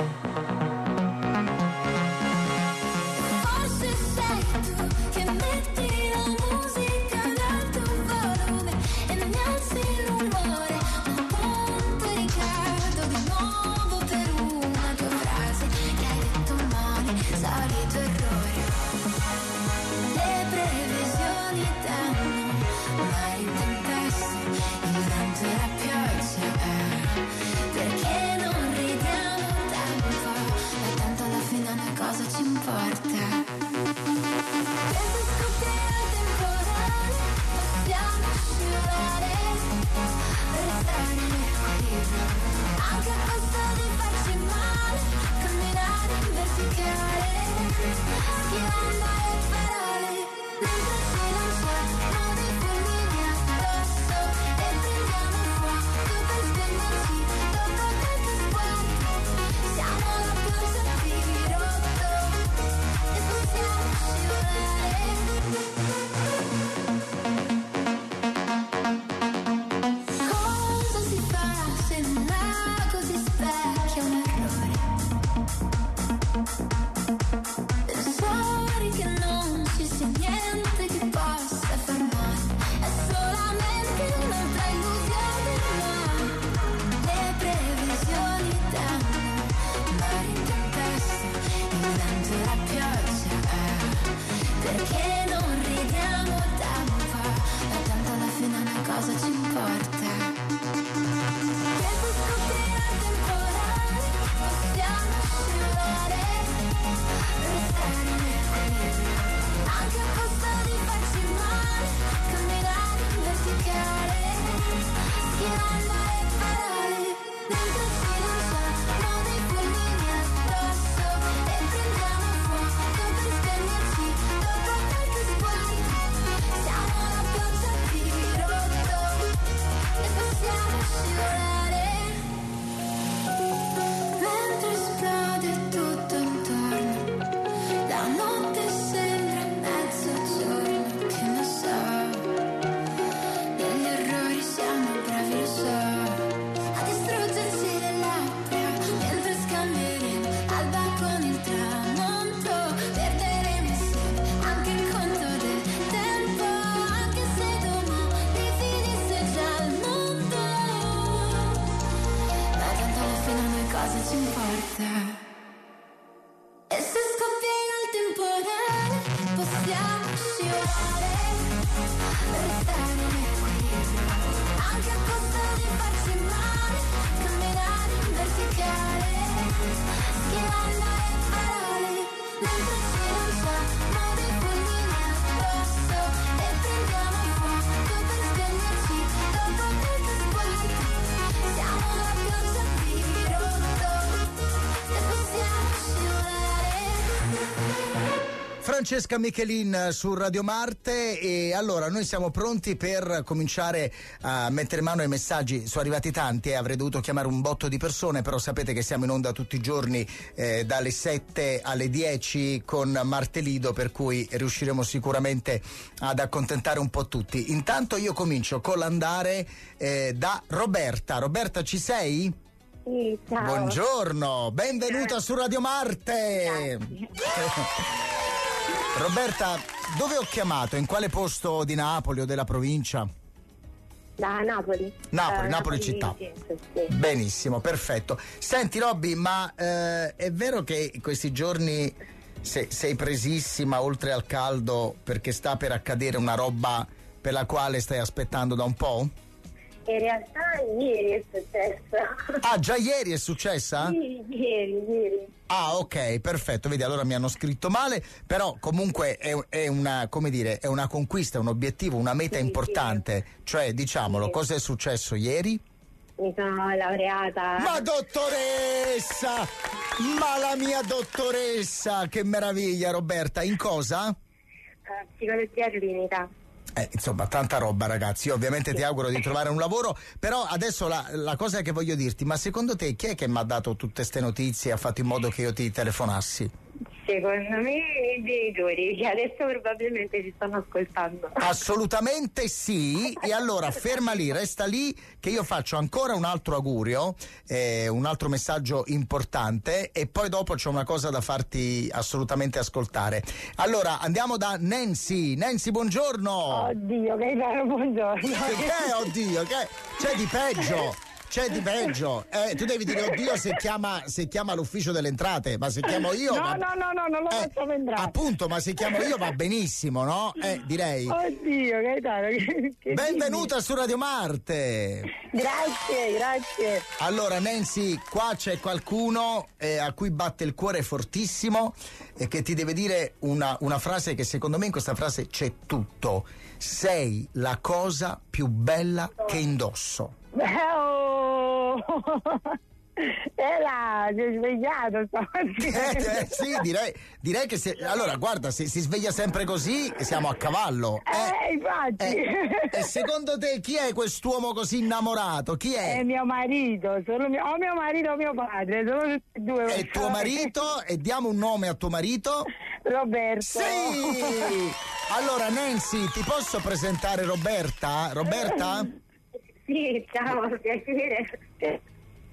Forse sei tu che metti la musica ad alto volume e mi alzi l'umore, un punto e ricado di nuovo per una tua frase che hai detto male, solito errore. Le previsioni danno mari in tempesta, il vento e la pioggia, perché non ridiamo tempo, ma tanto alla fine una cosa ci importa. Mentre scoppia il temporale, possiamo scivolare, restare nell'equilibrio, anche a costo di farci male, camminare in verticale, schivando le parole, mentre ci lanciamo dei fulmini addosso e prendiamo fuoco per spegnerci dopo qualche sguardo. Siamo la pioggia di rotto e possiamo scivolare. Cosa si fa se un lago si specchia un errore? Pensare che non ci sia niente che possa far male, è solamente un'altra illusione, ma le previsioni danno mari in tempesta, il vento e la pioggia, perché non ridiamo tempo, ma tanto alla fine una cosa ci importa. Mentre scoppia il temporale, possiamo scivolare, restare nell'equilibrio, anche a costo di farci male, camminare in verticale, schivando le parole, mentre ci lanciamo dei fulmini addosso e prendiamo fuoco per spegnerci dopo qualche sguardo. Siamo la pioggia di rotto e possiamo scivolare, mentre esplode tutto intorno, la notte sembra mezzogiorno, che ne so, negli errori siamo bravi, lo so, a distruggersi le labbra, mentre scambieremo alba con il tramonto, perderemo insieme anche il conto del tempo, anche se domani finisse già il mondo, ma tanto alla fine una cosa ci importa. E se scoppia il temporale, possiamo scivolare, restare nell'equilibrio, anche a costo di farci male, camminare in verticale, schivando le parole, mentre ci lanciamo dei fulmini addosso e prendiamo fuoco per spegnerci dopo qualche sguardo. Siamo Francesca Michelin su Radio Marte. E allora noi siamo pronti per cominciare a mettere mano ai messaggi. Sono arrivati tanti e avrei dovuto chiamare un botto di persone, però sapete che siamo in onda tutti i giorni dalle 7 alle 10 con Martelido, per cui riusciremo sicuramente ad accontentare un po' tutti. Intanto io comincio con l'andare da Roberta. Roberta, ci sei? Sì, ciao. Buongiorno, benvenuta su Radio Marte. Roberta, dove ho chiamato? In quale posto di Napoli o della provincia? Da Napoli. Napoli città. Sì. Benissimo, perfetto. Senti Robby, ma è vero che questi giorni sei presissima oltre al caldo perché sta per accadere una roba per la quale stai aspettando da un po'? In realtà ieri è successo. Ah, già ieri è successa? Sì, ieri. Ah, ok, perfetto. Vedi, allora mi hanno scritto male, però comunque è una, come dire, è una conquista, un obiettivo, una meta importante. Sì. Cioè, diciamolo, cosa è successo ieri? Mi sono laureata. Ma dottoressa! Ma la mia dottoressa! Che meraviglia, Roberta! In cosa? Psicologia clinica. Insomma, tanta roba, ragazzi. Io ovviamente ti auguro di trovare un lavoro, però adesso la cosa che voglio dirti, ma secondo te chi è che mi ha dato tutte ste notizie e ha fatto in modo che io ti telefonassi? Secondo me i genitori, che adesso probabilmente ci stanno ascoltando. Assolutamente sì. E allora ferma lì, resta lì, che io faccio ancora un altro augurio, un altro messaggio importante, e poi dopo c'è una cosa da farti assolutamente ascoltare. Allora andiamo da Nancy. Nancy, buongiorno. Oddio, che buongiorno. Che oddio, che c'è di peggio? C'è di peggio. Tu devi dire oddio se chiama l'ufficio delle entrate, ma se chiamo io... No, non lo facciamo entrare. Appunto, ma se chiamo io va benissimo, no? Direi. Oddio, che benvenuta su Radio Marte. Grazie. Allora, Nancy, qua c'è qualcuno a cui batte il cuore fortissimo e che ti deve dire una frase che secondo me in questa frase c'è tutto. Sei la cosa più bella che indosso. Si è svegliato stamattina. Sì, direi che allora guarda, se si sveglia sempre così siamo a cavallo. Infatti. E secondo te chi è quest'uomo così innamorato? Chi è? È mio marito, solo mio marito o mio padre, sono tutti e due. È tuo marito? E diamo un nome a tuo marito? Roberto. Sì! Allora Nancy, ti posso presentare Roberta? Roberta? Sì, ciao, piacere.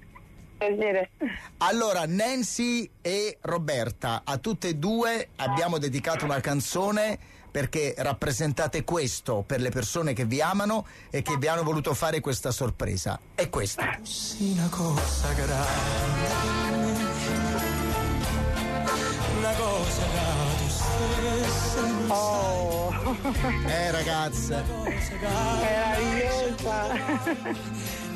Allora, Nancy e Roberta, a tutte e due abbiamo dedicato una canzone perché rappresentate questo per le persone che vi amano e che vi hanno voluto fare questa sorpresa. È questa. Sì, una cosa grande, una cosa grande. Oh, ragazze. Meravigliosa.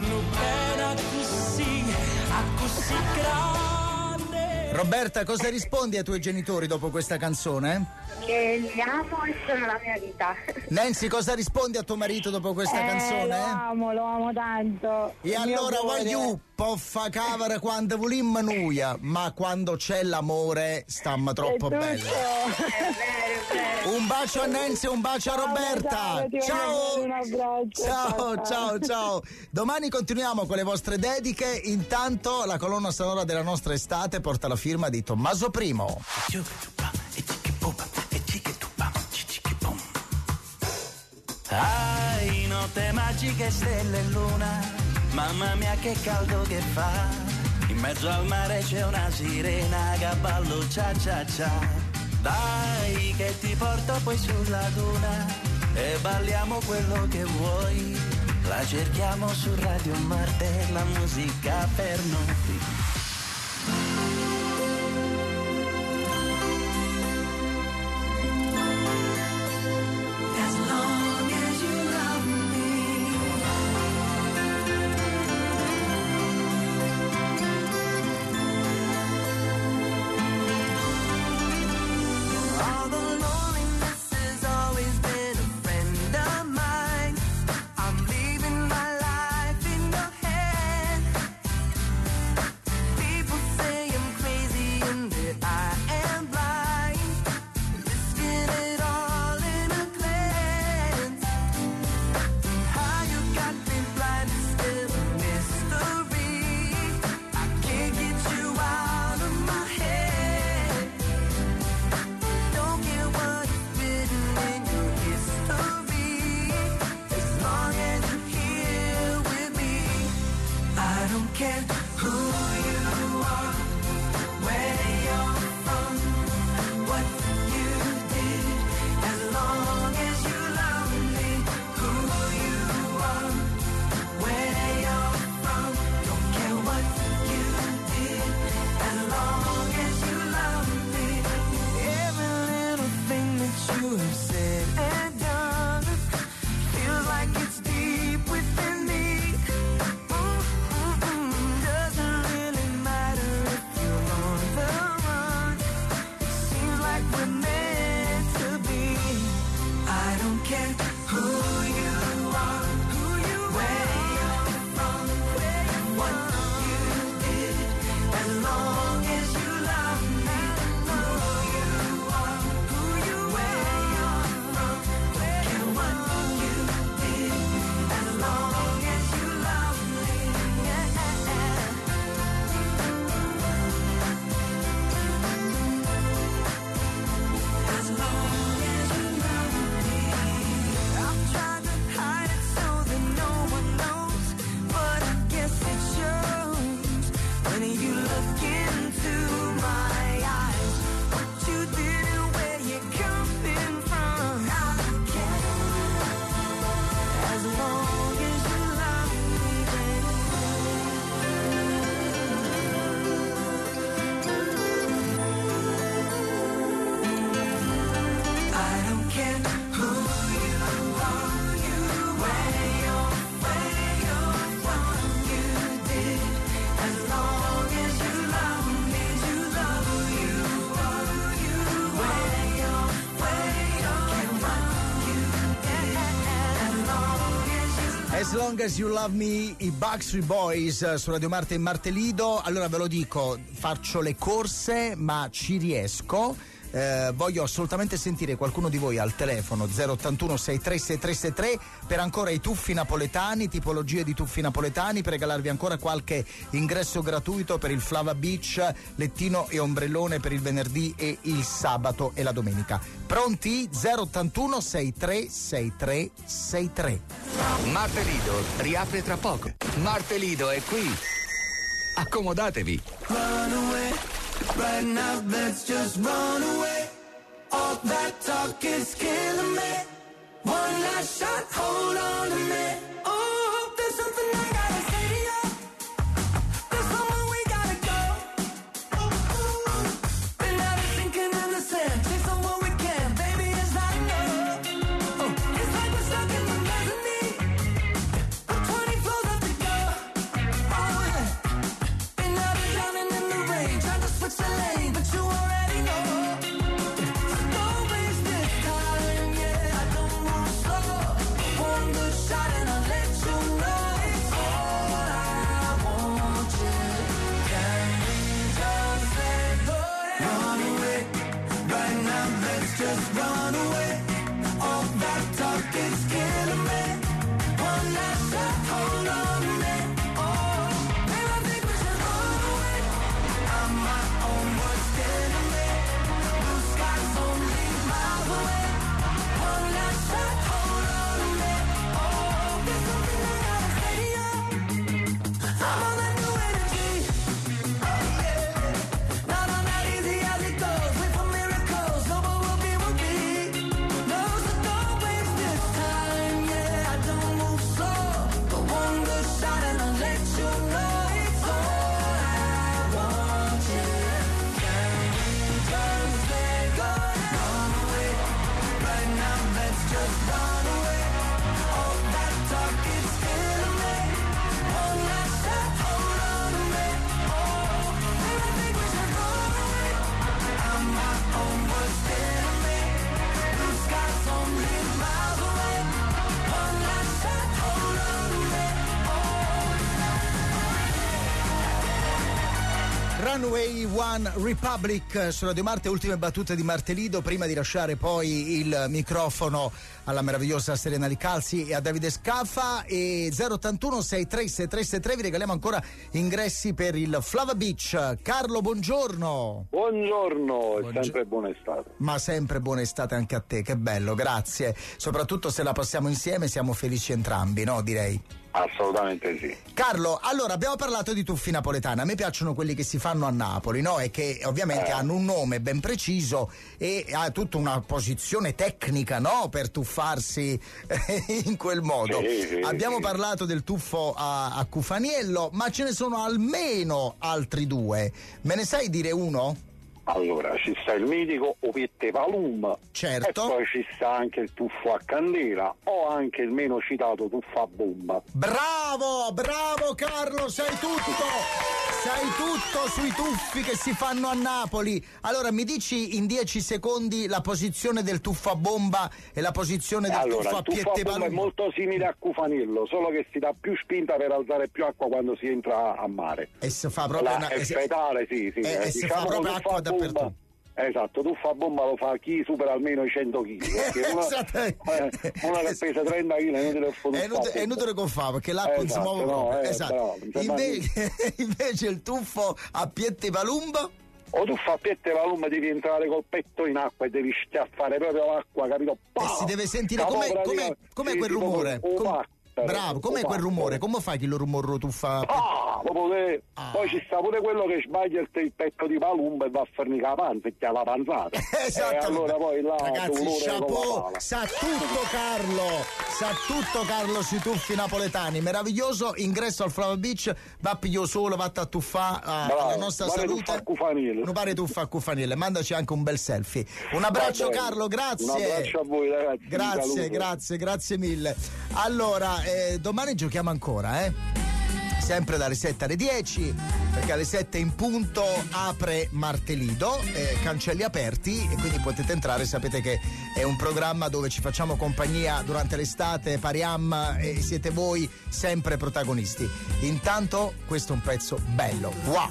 Roberta, cosa rispondi ai tuoi genitori dopo questa canzone? Che li amo e sono la mia vita. Nancy, cosa rispondi a tuo marito dopo questa canzone? Lo amo tanto. E allora voglio poffa cavare quando volimmo nuia, ma quando c'è l'amore stamma troppo bene. È vero. Un bacio a Nancy e un bacio a Roberta. Ciao. Domani continuiamo con le vostre dediche. Intanto la colonna sonora della nostra estate porta la firma di Tommaso Primo. Ai, notte magiche, stelle e luna, mamma mia che caldo che fa. In mezzo al mare c'è una sirena che ballo cia cia cia. Dai che ti porto poi sulla duna e balliamo quello che vuoi. La cerchiamo su Radio Marte, la musica per noi. have said and done feels like it's deep within me. Doesn't really matter if you're on the run. Seems like we're meant to be. I don't care who you are, where you're from, what you did, as long as you love me. Who you are, where you're from, and what you did, as long as you love me. As long as you love me. I've tried to hide it so that no one knows, but I guess it shows when you look into my eyes. What you did and where you're coming from. I don't care. As long as you love me, baby. I don't care who you are, where you're from, you did, as long as you love me, you love who you are, where you're and what you did, as long As Long as you As You Love Me, i Backstreet Boys su Radio Marte in Martelido. Allora ve lo dico, faccio le corse ma ci riesco. Voglio assolutamente sentire qualcuno di voi al telefono 081 636363 per ancora i tuffi napoletani, tipologie di tuffi napoletani, per regalarvi ancora qualche ingresso gratuito per il Flava Beach, lettino e ombrellone per il venerdì e il sabato e la domenica. Pronti? 081 636363. Martelido riapre tra poco. Martelido è qui. Accomodatevi. run away. Right now, let's just run away. All that talk is killing me. One last shot, hold on to me. Oh, there's something I gotta say to you. There's somewhere we gotta go. Been out of sinking in the sand. Chase on what we can, baby, it's not enough. It's like we're stuck in the mezzanine. With 20 floors up to go. Oh, yeah. Been out of drowning in the rain. Trying to switch the lane, but you already know. So don't waste this time, yeah. I don't move slow. One good shot and I'll let you know it's all I want you. Can we just let go? Run away. Right now, let's just run away. All that talk is killing me. One last shot, hold on to me. Oh, babe, I think we should run away. I'm my own worst enemy. Blue skies only miles away. One last shot, hold on to me. Oh, there's something I gotta say to you. I'm on that new energy. Oh yeah, not on that easy as it goes. Wait for miracles, no what will be will be. No, so don't waste this time. Yeah, I don't move slow, but one good shot and I'll let you know it's all I want. Yeah, can we just let go? Run away. Right now, let's just run away. All that talk is killing me. One last shot, hold on to me. Oh, babe, I think we should run away. I'm my own worst enemy. Blue skies only miles away. One last shot, hold on to me. Runway One Republic su Radio Marte, ultime battute di Martelido prima di lasciare poi il microfono alla meravigliosa Serena Licalzi e a Davide Scaffa. E 081 636363 vi regaliamo ancora ingressi per il Flava Beach. Carlo, buongiorno. Buongiorno, è sempre buona estate. Ma sempre buona estate anche a te, che bello, grazie. Soprattutto se la passiamo insieme siamo felici entrambi, no? Direi. Assolutamente sì. Carlo, allora abbiamo parlato di tuffi napoletani. A me piacciono quelli che si fanno a Napoli, no? E che ovviamente hanno un nome ben preciso e ha tutta una posizione tecnica, no? Per tuffarsi in quel modo. Sì, abbiamo parlato del tuffo a Cufaniello, ma ce ne sono almeno altri due. Me ne sai dire uno? Allora, ci sta il mitico Opiette Palum, certo, e poi ci sta anche il tuffo a candela o anche il meno citato tuffo a bomba. Bravo Carlo, sai tutto sui tuffi che si fanno a Napoli. Allora mi dici in 10 secondi la posizione del tuffo a bomba e la posizione del tuffo a Piette Palum? È molto simile a Cufanillo, solo che si dà più spinta per alzare più acqua quando si entra a mare. E si fa proprio fetale, sì. E si fa proprio acqua dappertutto. Esatto, tuffo a bomba lo fa chi supera almeno i 100 kg. Una che pesa 30 kg è inutile che fa, perché l'acqua non si muove proprio. Esatto. Invece il tuffo a Piette Palum? O tu fa Piette Palum, devi entrare col petto in acqua e devi schiaffare proprio l'acqua, capito? E si deve sentire com'è quel rumore. Bravo, com'è quel rumore? Come fai che lo rumore tu fa? Poi ci sta pure quello che sbaglia il petto di Palumba e va a fornicare la panza e chiama la panzata. Esatto. Allora poi là, ragazzi, chapeau, sa tutto Carlo sui tuffi napoletani, meraviglioso. Ingresso al Flower Beach, va piglio solo, va a tuffare alla nostra salute. Non pare tuffa a Cufanile, mandaci anche un bel selfie. Un abbraccio Carlo, grazie. Un abbraccio a voi ragazzi. Grazie mille. Allora, domani giochiamo ancora, sempre dalle 7 alle 10, perché alle 7 in punto apre Martelido, cancelli aperti, e quindi potete entrare. Sapete che è un programma dove ci facciamo compagnia durante l'estate, pariam, e siete voi sempre protagonisti. Intanto questo è un pezzo bello, wow!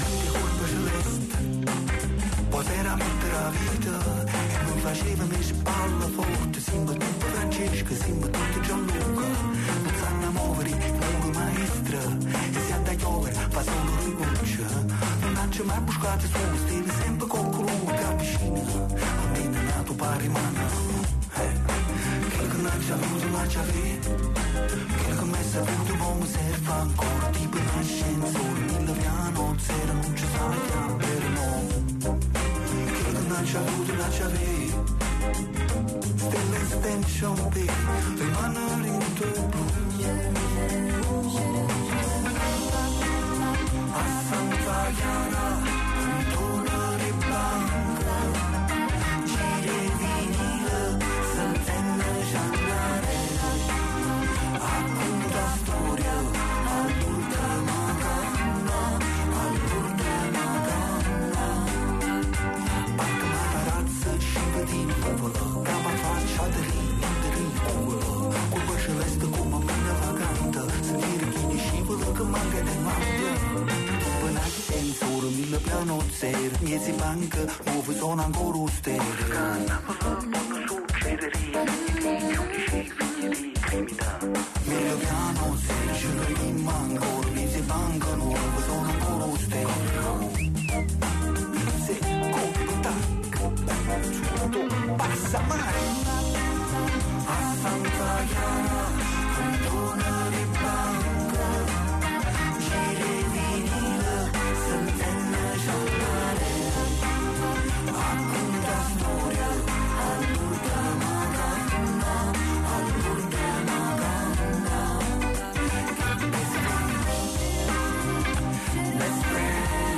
Poi veramente la vita e non faceva mi spalla forte, siamo tutti Francesco, siamo tutti Gianluca, non sanno muovere, muove maestra, e si andà a piovere, fa solo rigoccia, non c'è mai buscato su, stiamo sempre con colui che avvicina, almeno nato pari mano, quello che non c'ha avuto non c'ha avuto, quello che mi è saputo poi mi serve ancora, tipo un ascensore, 1000 piano, zero, non ci sa chiamare, no. Non c'ha avuto, non c'ha avuto, stelle extension B, rimanere in tuo blu. A Santa Chiara, tornare blanca, giri vinile, sentenne giallare, racconta storia, all'ultima canna, all'ultima canna. Di nuovo, cava faccia di ridicolo, colpa celeste come una vagante, sentire chi ne scivola che manca di manca. Poi sensore, 1000 piano zero, miezi banca, nuove sono ancora ustere. Canna, non succederia, giudici, figli di criminalità. 1000 piano zero, ce ne manca, miezi banca, nuove sono ancora ustere. Passa mare a Santa Chiara, tornare banca, giri vinile, sentenne giallare, racconta storia, all'ultima canna, all'ultima canna. Best friend.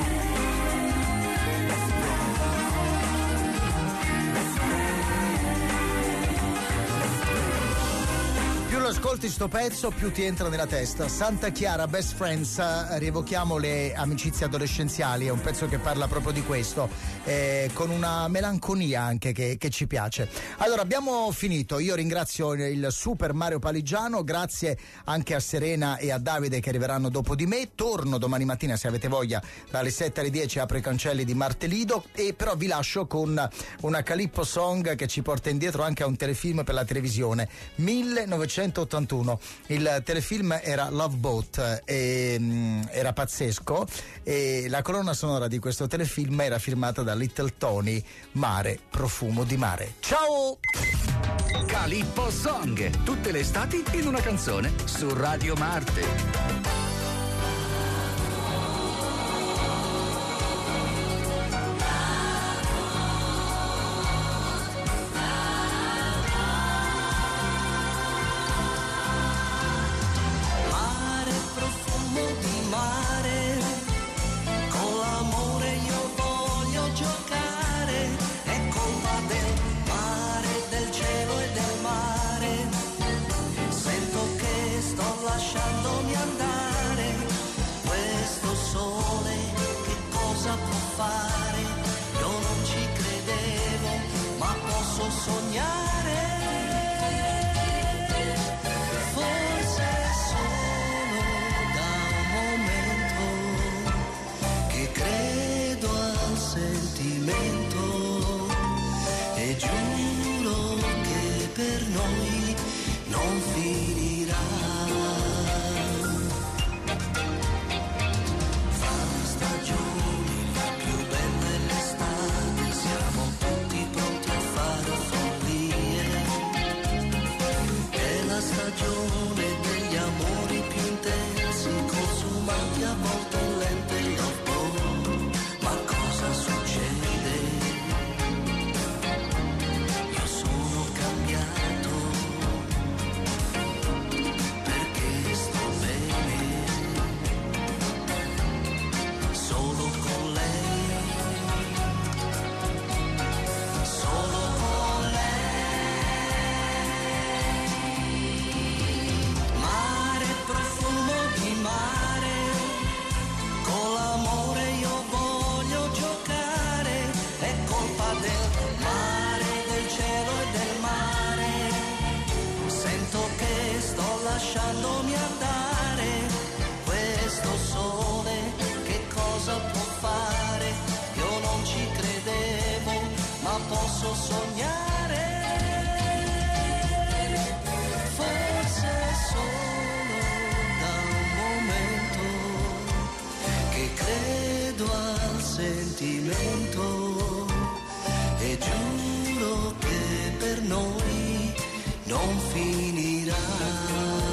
Più lo ascolti sto pezzo, più ti entra nella testa. Santa Chiara, Best Friends, rievochiamo le amicizie adolescenziali, è un pezzo che parla proprio di questo, con una melanconia anche che ci piace. Allora, abbiamo finito, io ringrazio il super Mario Paligiano, grazie anche a Serena e a Davide che arriveranno dopo di me. Torno domani mattina, se avete voglia, dalle 7 alle 10 apro i cancelli di Martelido, e però vi lascio con una Calippo song che ci porta indietro anche a un telefilm per la televisione, 1981. Il telefilm era Love Boat, era pazzesco, e la colonna sonora di questo telefilm era firmata da Little Tony, Mare, profumo di mare. Ciao! Calippo Song, tutte le estati in una canzone su Radio Marte. Con l'amore io voglio giocare. sentimento e giuro che per noi non finirà.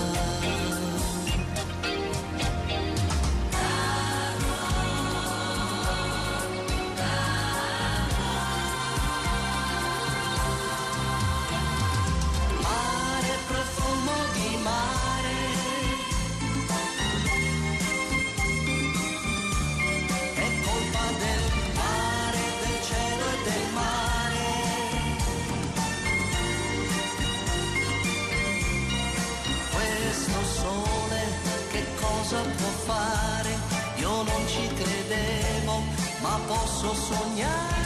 Può fare, io non ci credevo, ma posso sognare.